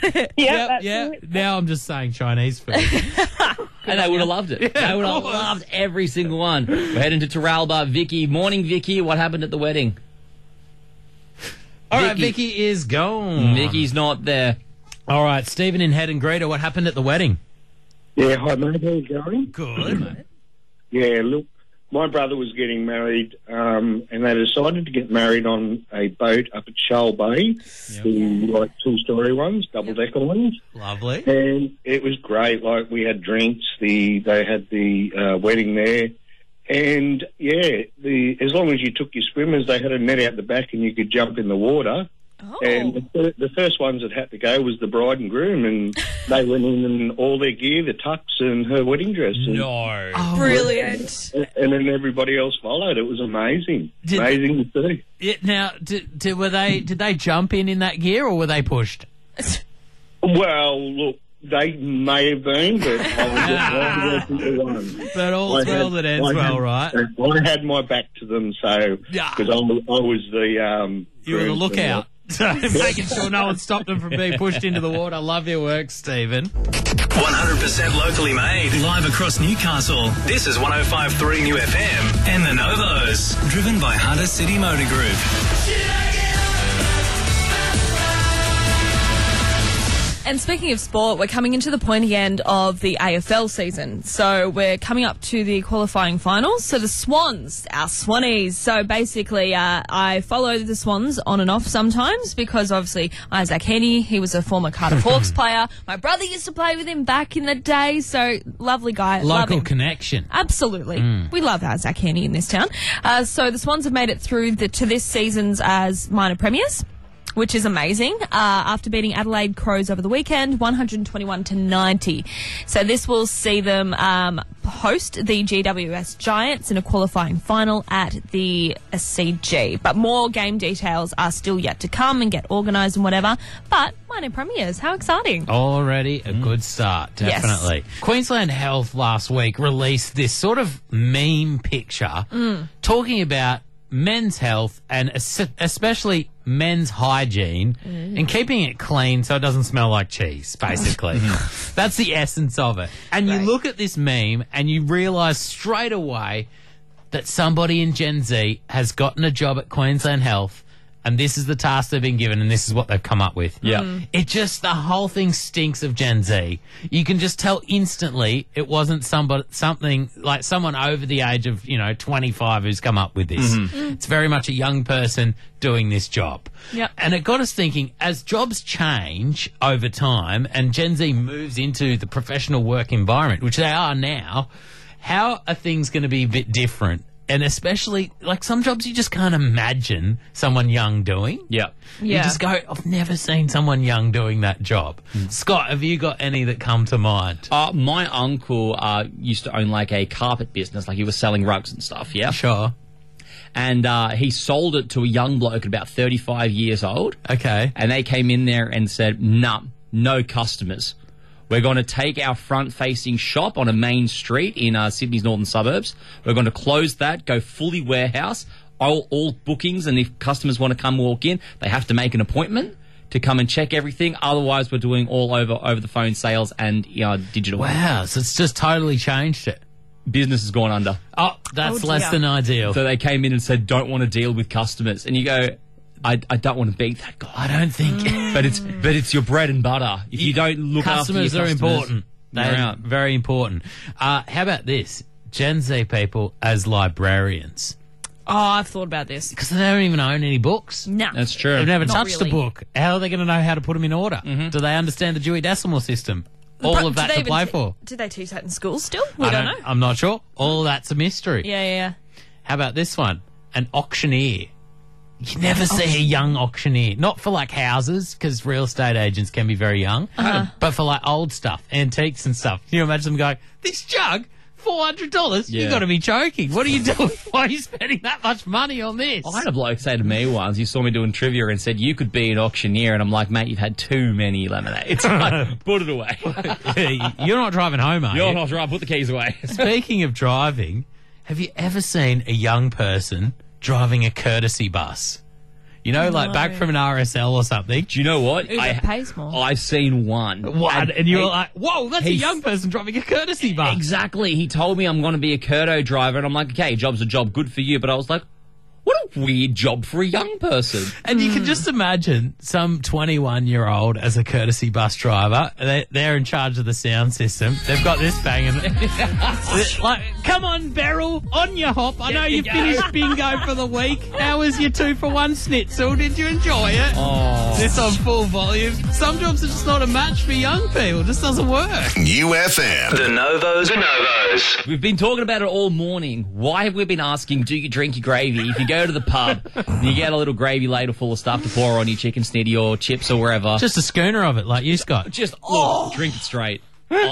Speaker 8: Yep.
Speaker 2: Now I'm just saying Chinese food.
Speaker 3: And they would have loved it. They would have loved every single one. We're heading to Terralba. Vicky. Morning, Vicky. What happened at the wedding?
Speaker 2: All right, Vicky is gone.
Speaker 3: Vicky's not there.
Speaker 2: All right, Stephen in Head and Greeter, what happened at the wedding?
Speaker 9: Yeah, hi mate, how you going?
Speaker 2: Good.
Speaker 9: Yeah, look, my brother was getting married and they decided to get married on a boat up at Shoal Bay, the like two-story ones, double-decker ones.
Speaker 2: Lovely.
Speaker 9: And it was great, like we had drinks, they had the wedding there. And, as long as you took your swimmers, they had a net out the back and you could jump in the water.
Speaker 4: Oh.
Speaker 9: And the first ones that had to go was the bride and groom, and they went in all their gear, the tux and her wedding dress.
Speaker 3: No.
Speaker 4: Oh, brilliant.
Speaker 9: And then everybody else followed. It was amazing. Amazing to see.
Speaker 2: Yeah, now, did they jump in that gear or were they pushed?
Speaker 9: Well, look, they may have been, but I was just one.
Speaker 2: But all's well that ends well, right?
Speaker 9: I had my back to them, so because I was the
Speaker 2: you were the lookout. So making sure no one stopped them from being pushed into the water. Love your work, Stephen.
Speaker 1: 100% locally made, live across Newcastle. This is 105.3 New FM and the Novos, driven by Hunter City Motor Group.
Speaker 4: And speaking of sport, we're coming into the pointy end of the AFL season. So we're coming up to the qualifying finals. So the Swans, our Swannies. So basically, I follow the Swans on and off sometimes because obviously Isaac Heaney, he was a former Cardiff Hawks player. My brother used to play with him back in the day. So lovely guy.
Speaker 2: Local connection.
Speaker 4: Absolutely. We love Isaac Heaney in this town. So the Swans have made it through to this season's as minor premiers, which is amazing, after beating Adelaide Crows over the weekend, 121-90. So this will see them host the GWS Giants in a qualifying final at the SCG. But more game details are still yet to come and get organised and whatever. But minor premiers, how exciting.
Speaker 2: Already a good start, definitely. Yes. Queensland Health last week released this sort of meme picture talking about men's health and especially men's hygiene and keeping it clean so it doesn't smell like cheese, basically. That's the essence of it. And you look at this meme and you realise straight away that somebody in Gen Z has gotten a job at Queensland Health and this is the task they've been given and this is what they've come up with.
Speaker 3: Yeah.
Speaker 2: It just, the whole thing stinks of Gen Z. You can just tell instantly it wasn't something like someone over the age of, 25 who's come up with this. It's very much a young person doing this job.
Speaker 4: Yep.
Speaker 2: And it got us thinking, as jobs change over time and Gen Z moves into the professional work environment, which they are now, how are things going to be a bit different? And especially, like, some jobs you just can't imagine someone young doing.
Speaker 3: Yeah.
Speaker 2: You just go, I've never seen someone young doing that job. Scott, have you got any that come to mind?
Speaker 3: My uncle used to own, like, a carpet business. Like, he was selling rugs and stuff, yeah?
Speaker 2: Sure.
Speaker 3: and he sold it to a young bloke at about 35 years old.
Speaker 2: Okay.
Speaker 3: And they came in there and said, nah, no customers. We're going to take our front-facing shop on a main street in Sydney's northern suburbs. We're going to close that, go fully warehouse, all bookings, and if customers want to come walk in, they have to make an appointment to come and check everything. Otherwise, we're doing all over the phone sales and digital.
Speaker 2: Wow, so it's just totally changed it.
Speaker 3: Business has gone under.
Speaker 2: Oh, that's less than ideal.
Speaker 3: So they came in and said, don't want to deal with customers. And you go, I don't want to beat that guy.
Speaker 2: I don't think.
Speaker 3: But it's your bread and butter. If you don't look after your customers,
Speaker 2: important. They're
Speaker 3: out.
Speaker 2: very important. How about this? Gen Z people as librarians.
Speaker 4: Oh, I've thought about this.
Speaker 2: Because they don't even own any books.
Speaker 4: No.
Speaker 3: That's true.
Speaker 2: They've never
Speaker 4: Not
Speaker 2: touched
Speaker 4: really.
Speaker 2: a book. How are they going to know how to put them in order? Do they understand the Dewey Decimal System? All of that to play for.
Speaker 4: Do they teach that in school still? We don't know.
Speaker 2: I'm not sure. All of that's a mystery.
Speaker 4: Yeah.
Speaker 2: How about this one? An auctioneer. You never see a young auctioneer. Not for like houses, because real estate agents can be very young, but for like old stuff, antiques and stuff. Can you imagine them going, this jug, $400?
Speaker 3: Yeah.
Speaker 2: You got to be joking. What are you doing? Why are you spending that much money on this?
Speaker 3: I had a bloke say to me once, he saw me doing trivia and said, you could be an auctioneer. And I'm like, mate, you've had too many lemonades. Like, put it away.
Speaker 2: You're not driving home, are you?
Speaker 3: You're not right. Put the keys away.
Speaker 2: Speaking of driving, have you ever seen a young person driving a courtesy bus? You know, like back from an RSL or something.
Speaker 3: Do you know what?
Speaker 4: Ooh, that pays more.
Speaker 3: I've seen one.
Speaker 2: What? And you were like, whoa, that's a young person driving a courtesy bus.
Speaker 3: Exactly. He told me I'm going to be a Curto driver, and I'm like, okay, job's a job, good for you. But I was like, what a weird job for a young person.
Speaker 2: And you can just imagine some 21-year-old as a courtesy bus driver. They're in charge of the sound system. They've got this banging. Like, come on, Beryl, on your hop. I know you finished bingo for the week. How was your 2-for-1 schnitzel? Did you enjoy it?
Speaker 3: Oh.
Speaker 2: This on full volume. Some jobs are just not a match for young people. It just doesn't work.
Speaker 1: UFM. The Novos.
Speaker 3: We've been talking about it all morning. Why have we been asking, do you drink your gravy? If you go to the pub and you get a little gravy ladle full of stuff to pour on your chicken snitty or chips or wherever.
Speaker 2: Just a schooner of it, like you, Scott.
Speaker 3: Just look, drink it straight.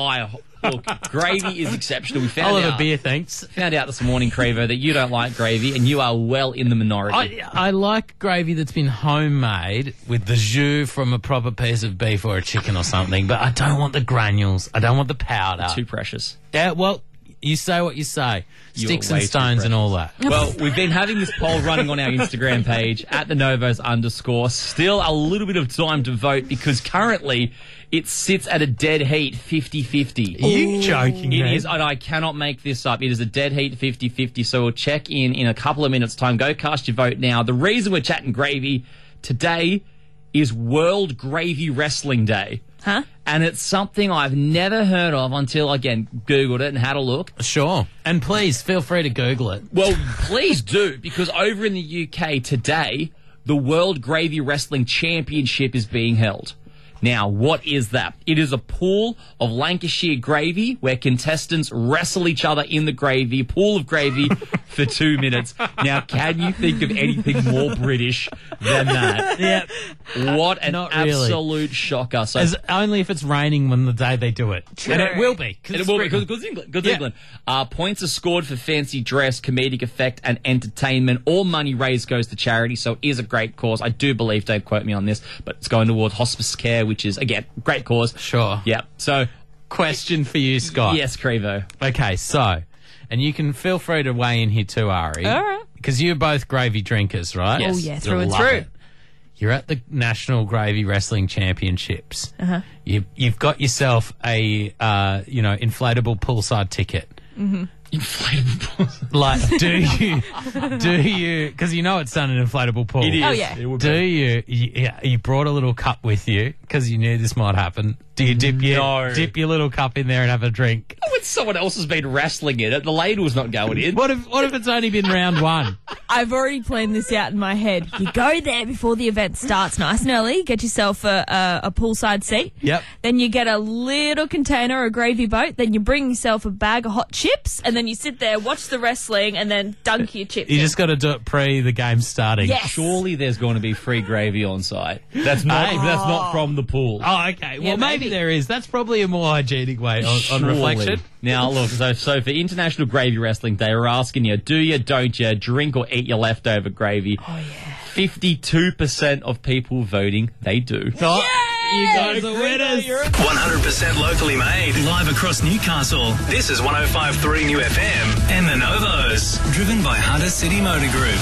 Speaker 3: Look, gravy is exceptional. We
Speaker 2: I'll
Speaker 3: found
Speaker 2: have
Speaker 3: out,
Speaker 2: a beer, thanks.
Speaker 3: found out this morning, Crevo, that you don't like gravy and you are well in the minority.
Speaker 2: I like gravy that's been homemade with the jus from a proper piece of beef or a chicken or something, but I don't want the granules. I don't want the powder.
Speaker 3: Too precious.
Speaker 2: Yeah, well, you say what you say.
Speaker 3: You
Speaker 2: Sticks
Speaker 3: are
Speaker 2: and
Speaker 3: way too
Speaker 2: stones and all that.
Speaker 3: Well, we've been having this poll running on our Instagram page at the Novos _. Still a little bit of time to vote because currently it sits at a dead heat 50-50.
Speaker 2: Are you joking,
Speaker 3: It
Speaker 2: man?
Speaker 3: is, and I cannot make this up. It is a dead heat 50-50, so we'll check in a couple of minutes' time. Go cast your vote now. The reason we're chatting gravy today is World Gravy Wrestling Day.
Speaker 4: Huh?
Speaker 3: And it's something I've never heard of until, again, Googled it and had a look.
Speaker 2: Sure. And please, feel free to Google it.
Speaker 3: Well, please do, because over in the UK today, the World Gravy Wrestling Championship is being held. Now, what is that? It is a pool of Lancashire gravy where contestants wrestle each other in the gravy, pool of gravy, for 2 minutes. Now, can you think of anything more British than that?
Speaker 2: Yeah.
Speaker 3: What an
Speaker 2: Not really.
Speaker 3: absolute shocker. So,
Speaker 2: Only if it's raining when the day they do it.
Speaker 4: True.
Speaker 2: And it will be.
Speaker 3: and it will be, because England. Good
Speaker 2: Yeah.
Speaker 3: England. Points are scored for fancy dress, comedic effect, and entertainment. All money raised goes to charity, so it is a great cause. I do believe, don't quote me on this, but it's going towards hospice care, which is, again, great cause.
Speaker 2: Sure.
Speaker 3: Yeah. So,
Speaker 2: Question for you, Scott.
Speaker 3: yes, Crevo.
Speaker 2: Okay, so, and you can feel free to weigh in here too, Ari.
Speaker 4: All right.
Speaker 2: Because you're both gravy drinkers, right?
Speaker 3: Yes.
Speaker 4: Oh, yeah,
Speaker 2: You'll
Speaker 4: through and
Speaker 2: love
Speaker 4: through.
Speaker 2: it. You're at the National Gravy Wrestling Championships. You've got yourself a inflatable poolside ticket.
Speaker 3: Inflatable.
Speaker 2: Like, do you? Because you know it's done an inflatable pool.
Speaker 3: It is.
Speaker 4: Oh, yeah.
Speaker 3: It would
Speaker 2: Do
Speaker 3: be.
Speaker 2: you brought a little cup with you because you knew this might happen? Do you dip your little cup in there and have a drink?
Speaker 3: When someone else has been wrestling in it, the ladle's not going in.
Speaker 2: What if it's only been round one?
Speaker 4: I've already planned this out in my head. You go there before the event starts nice and early, get yourself a poolside seat.
Speaker 2: Yep.
Speaker 4: Then you get a little container, a gravy boat. Then you bring yourself a bag of hot chips, and then then you sit there, watch the wrestling, and then dunk your chips.
Speaker 2: You
Speaker 4: in.
Speaker 2: just got to do it pre the game starting.
Speaker 4: Yes.
Speaker 3: Surely there's going to be free gravy on site. That's not from the pool.
Speaker 2: Oh, okay. Well,
Speaker 4: Yeah,
Speaker 2: maybe there is. That's probably a more hygienic way on
Speaker 3: Surely.
Speaker 2: reflection.
Speaker 3: Now, look, so for International Gravy Wrestling Day, we're asking you, do you, don't you, drink or eat your leftover gravy?
Speaker 4: Oh, yeah.
Speaker 3: 52% of people voting, they do.
Speaker 2: You guys are winners.
Speaker 1: 100% locally made. Live across Newcastle. This is 105.3 New FM and the Novos. Driven by Hunter City Motor Group.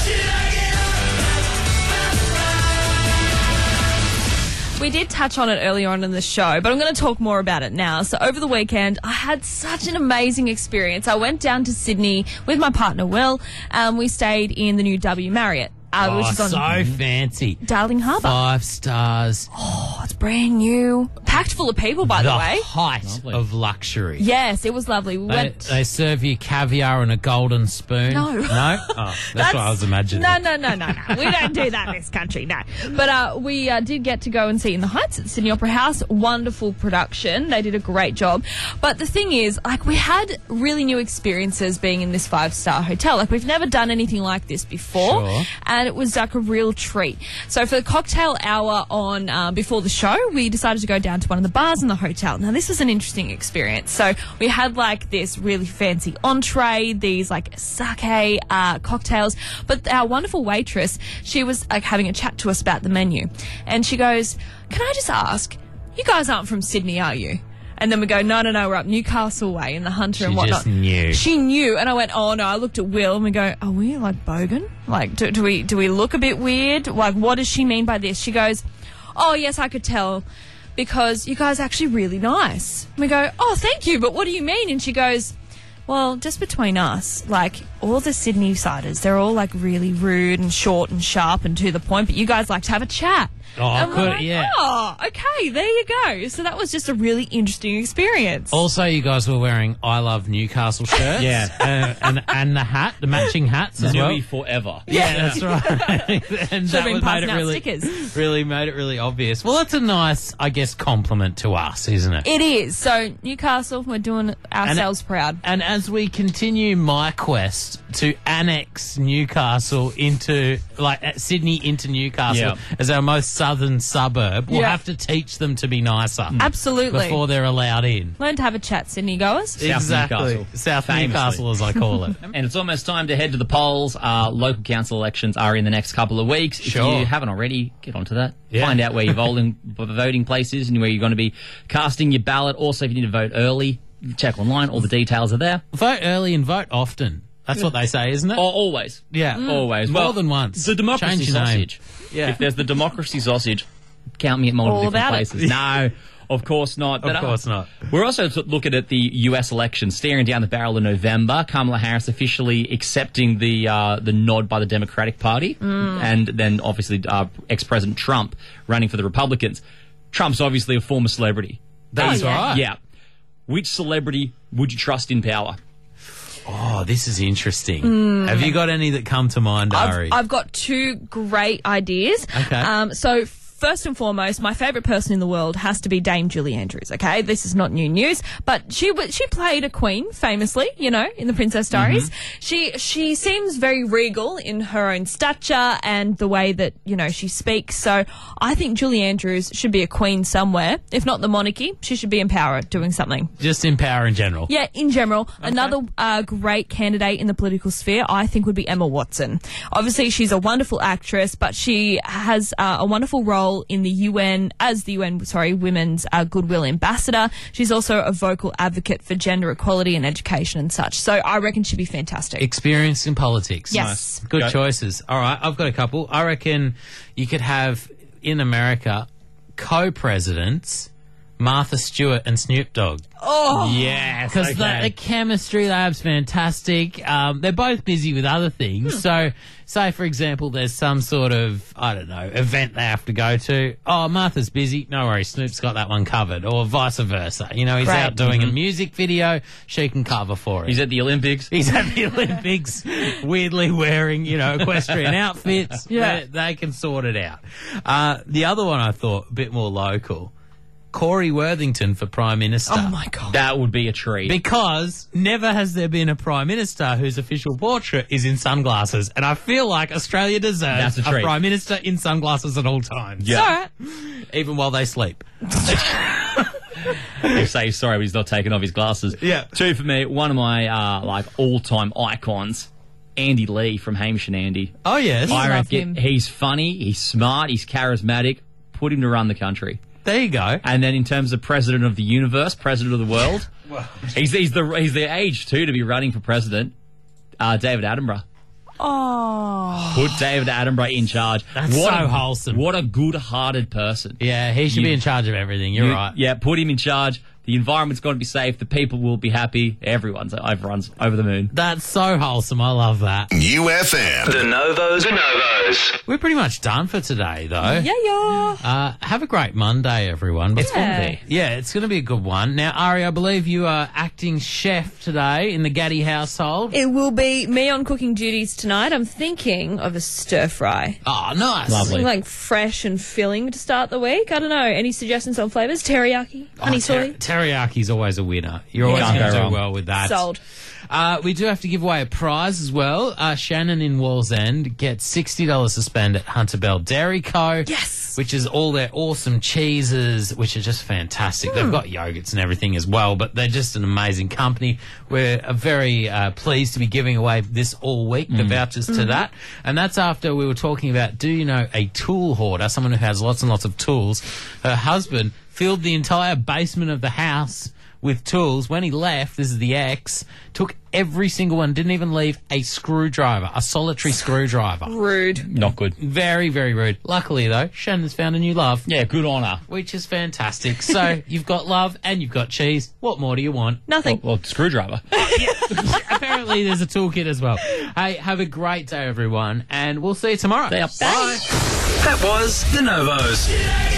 Speaker 4: We did touch on it earlier on in the show, but I'm going to talk more about it now. So over the weekend, I had such an amazing experience. I went down to Sydney with my partner, Will. We stayed in the new W Marriott, which is on
Speaker 2: so fancy.
Speaker 4: Darling Harbour.
Speaker 2: 5 stars.
Speaker 4: Oh, it's brand new. Packed full of people, by the way.
Speaker 2: height
Speaker 3: Lovely.
Speaker 2: of luxury.
Speaker 4: Yes, it was lovely. We went...
Speaker 2: They serve you caviar and a golden spoon.
Speaker 4: No.
Speaker 2: No? Oh, that's what I was imagining.
Speaker 4: No. We don't do that in this country, no. But we did get to go and see In the Heights at the Sydney Opera House. Wonderful production. They did a great job. But the thing is, like, we had really new experiences being in this 5-star hotel. Like, we've never done anything like this before.
Speaker 2: Sure.
Speaker 4: And it was like a real treat. So for the cocktail hour on before the show, we decided to go down to one of the bars in the hotel. Now, this was an interesting experience. So we had like this really fancy entree, these like sake cocktails. But our wonderful waitress, she was like having a chat to us about the menu. And she goes, "Can I just ask, you guys aren't from Sydney, are you?" And then we go, no, we're up Newcastle way in the Hunter and whatnot.
Speaker 2: Just knew.
Speaker 4: She knew, and I went, oh no. I looked at Will and we go, are we like bogan? Like, do we look a bit weird? Like, what does she mean by this? She goes, oh yes, I could tell, because you guys are actually really nice. And we go, oh thank you, but what do you mean? And she goes, well, just between us, like all the Sydney siders, they're all like really rude and short and sharp and to the point, but you guys like to have a chat.
Speaker 2: Oh,
Speaker 4: And we're like,
Speaker 2: yeah.
Speaker 4: oh, okay, there you go. So that was just a really interesting experience.
Speaker 2: Also, you guys were wearing I Love Newcastle shirts.
Speaker 3: Yeah.
Speaker 2: And the hat, the matching hats as well.
Speaker 3: Nui forever.
Speaker 2: Yeah, that's right. And
Speaker 4: Should've been
Speaker 2: made
Speaker 4: passing
Speaker 2: it
Speaker 4: out
Speaker 2: really,
Speaker 4: stickers.
Speaker 2: really made it really obvious. Well, that's a nice, I guess, compliment to us, isn't it?
Speaker 4: It is. So, Newcastle, we're doing ourselves proud.
Speaker 2: And as we continue my quest to annex Newcastle into, like, Sydney into Newcastle as our most southern suburb, we'll have to teach them to be nicer.
Speaker 4: Absolutely.
Speaker 2: Before they're allowed in.
Speaker 4: Learn to have a chat, Sydney goers.
Speaker 2: Exactly.
Speaker 3: Newcastle.
Speaker 2: South
Speaker 3: Famously.
Speaker 2: Newcastle, as I call it.
Speaker 3: And it's almost time to head to the polls. Local council elections are in the next couple of weeks.
Speaker 2: Sure.
Speaker 3: If you haven't already, get onto that.
Speaker 2: Yeah.
Speaker 3: Find out where your voting place is and where you're going to be casting your ballot. Also, if you need to vote early, check online. All the details are there.
Speaker 2: Vote early and vote often. That's what they say, isn't it?
Speaker 3: Always.
Speaker 2: Yeah.
Speaker 3: Always.
Speaker 2: More
Speaker 3: Well,
Speaker 2: than once.
Speaker 3: The democracy
Speaker 2: Change your name.
Speaker 3: sausage.
Speaker 2: Yeah.
Speaker 3: If there's the democracy sausage, count me at multiple
Speaker 4: All
Speaker 3: different
Speaker 4: about it.
Speaker 3: places. No, of course not.
Speaker 2: Of course not.
Speaker 3: We're also looking at the US election, staring down the barrel in November. Kamala Harris officially accepting the nod by the Democratic Party, and then obviously ex-President Trump running for the Republicans. Trump's obviously a former celebrity.
Speaker 2: That's right.
Speaker 3: Yeah. Which celebrity would you trust in power?
Speaker 2: Oh, this is interesting. Have you got any that come to mind, Ari?
Speaker 4: I've got two great ideas.
Speaker 2: Okay.
Speaker 4: So first and foremost, my favourite person in the world has to be Dame Julie Andrews, okay? This is not new news, but she played a queen, famously, you know, in the Princess Diaries. She seems very regal in her own stature and the way that, you know, she speaks. So I think Julie Andrews should be a queen somewhere. If not the monarchy, she should be in power doing something.
Speaker 2: Just in power in general.
Speaker 4: Yeah, in general. Another great candidate in the political sphere, I think, would be Emma Watson. Obviously, she's a wonderful actress, but she has a wonderful role in the UN as the Women's Goodwill Ambassador. She's also a vocal advocate for gender equality and education and such. So I reckon she'd be fantastic.
Speaker 2: Experience in politics.
Speaker 4: Yes.
Speaker 2: Nice. Good choices. All right, I've got a couple. I reckon you could have, in America, co-presidents Martha Stewart and Snoop Dogg.
Speaker 4: Oh,
Speaker 2: yes, because the chemistry lab's fantastic. They're both busy with other things. So, say for example, there's some sort of, I don't know, event they have to go to. Oh, Martha's busy. No worries, Snoop's got that one covered, or vice versa. You know, he's
Speaker 4: Great.
Speaker 2: out doing a music video. She can cover for it.
Speaker 3: He's at the Olympics.
Speaker 2: He's at the Olympics, weirdly wearing, you know, equestrian outfits.
Speaker 4: Yeah.
Speaker 2: They can sort it out. The other one I thought, a bit more local. Corey Worthington for Prime Minister.
Speaker 4: Oh, my God.
Speaker 3: That would be a treat.
Speaker 2: Because never has there been a Prime Minister whose official portrait is in sunglasses. And I feel like Australia deserves
Speaker 3: That's a treat.
Speaker 2: Prime Minister in sunglasses at all times.
Speaker 3: Yeah.
Speaker 4: All right.
Speaker 2: Even while they sleep.
Speaker 3: He'll say he's sorry, but he's not taking off his glasses.
Speaker 2: Yeah.
Speaker 3: 2 for me. One of my all-time icons, Andy Lee from Hamish and Andy.
Speaker 2: Oh, yes.
Speaker 3: I
Speaker 4: love
Speaker 3: reckon
Speaker 4: him.
Speaker 3: he's funny, he's smart, he's charismatic. Put him to run the country.
Speaker 2: There you go.
Speaker 3: And then in terms of president of the universe, president of the world, he's the age too to be running for president. David Attenborough.
Speaker 4: Oh.
Speaker 3: Put David Attenborough in charge.
Speaker 2: That's so wholesome.
Speaker 3: What a good-hearted person.
Speaker 2: Yeah, he should be in charge of everything. You're right.
Speaker 3: Yeah, put him in charge. The environment's got to be safe. The people will be happy. Everyone's over the moon.
Speaker 2: That's so wholesome. I love that.
Speaker 1: UFM. The Novos.
Speaker 2: We're pretty much done for today, though.
Speaker 4: Yeah.
Speaker 2: Have a great Monday, everyone.
Speaker 3: It's going to be.
Speaker 2: Yeah, it's going to be a good one. Now, Ari, I believe you are acting chef today in the Gaddy household.
Speaker 4: It will be me on cooking duties tonight. I'm thinking of a stir fry.
Speaker 2: Oh, nice.
Speaker 3: Lovely.
Speaker 4: Something like fresh and filling to start the week. I don't know. Any suggestions on flavours? Teriyaki? Honey soy?
Speaker 2: Teriyaki always a winner. You're always
Speaker 3: Can't
Speaker 2: going to
Speaker 3: go
Speaker 2: do
Speaker 3: wrong.
Speaker 2: well with that.
Speaker 4: Sold.
Speaker 2: We do have to give away a prize as well. Shannon in Wallsend gets $60 to spend at Hunter Bell Dairy Co.
Speaker 4: Yes.
Speaker 2: Which is all their awesome cheeses, which are just fantastic. They've got yogurts and everything as well, but they're just an amazing company. We're very pleased to be giving away this all week, the vouchers to that. And that's after we were talking about, do you know, a tool hoarder, someone who has lots and lots of tools. Her husband filled the entire basement of the house with tools. When he left, this is the ex, took every single one, didn't even leave a screwdriver, a solitary screwdriver.
Speaker 4: Rude.
Speaker 3: Not good.
Speaker 2: Very, very rude. Luckily, though, Shannon's found a new love,
Speaker 3: Yeah, good on her.
Speaker 2: which is fantastic. So you've got love and you've got cheese. What more do you want?
Speaker 4: Nothing.
Speaker 3: Well, screwdriver.
Speaker 2: Apparently, there's a toolkit as well. Hey, have a great day, everyone, and we'll see you tomorrow.
Speaker 3: Bye.
Speaker 1: That was The Novos.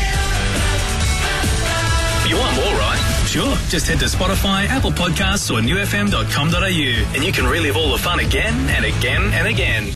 Speaker 1: You want more, right? Sure. Just head to Spotify, Apple Podcasts, or newfm.com.au, and you can relive all the fun again and again and again.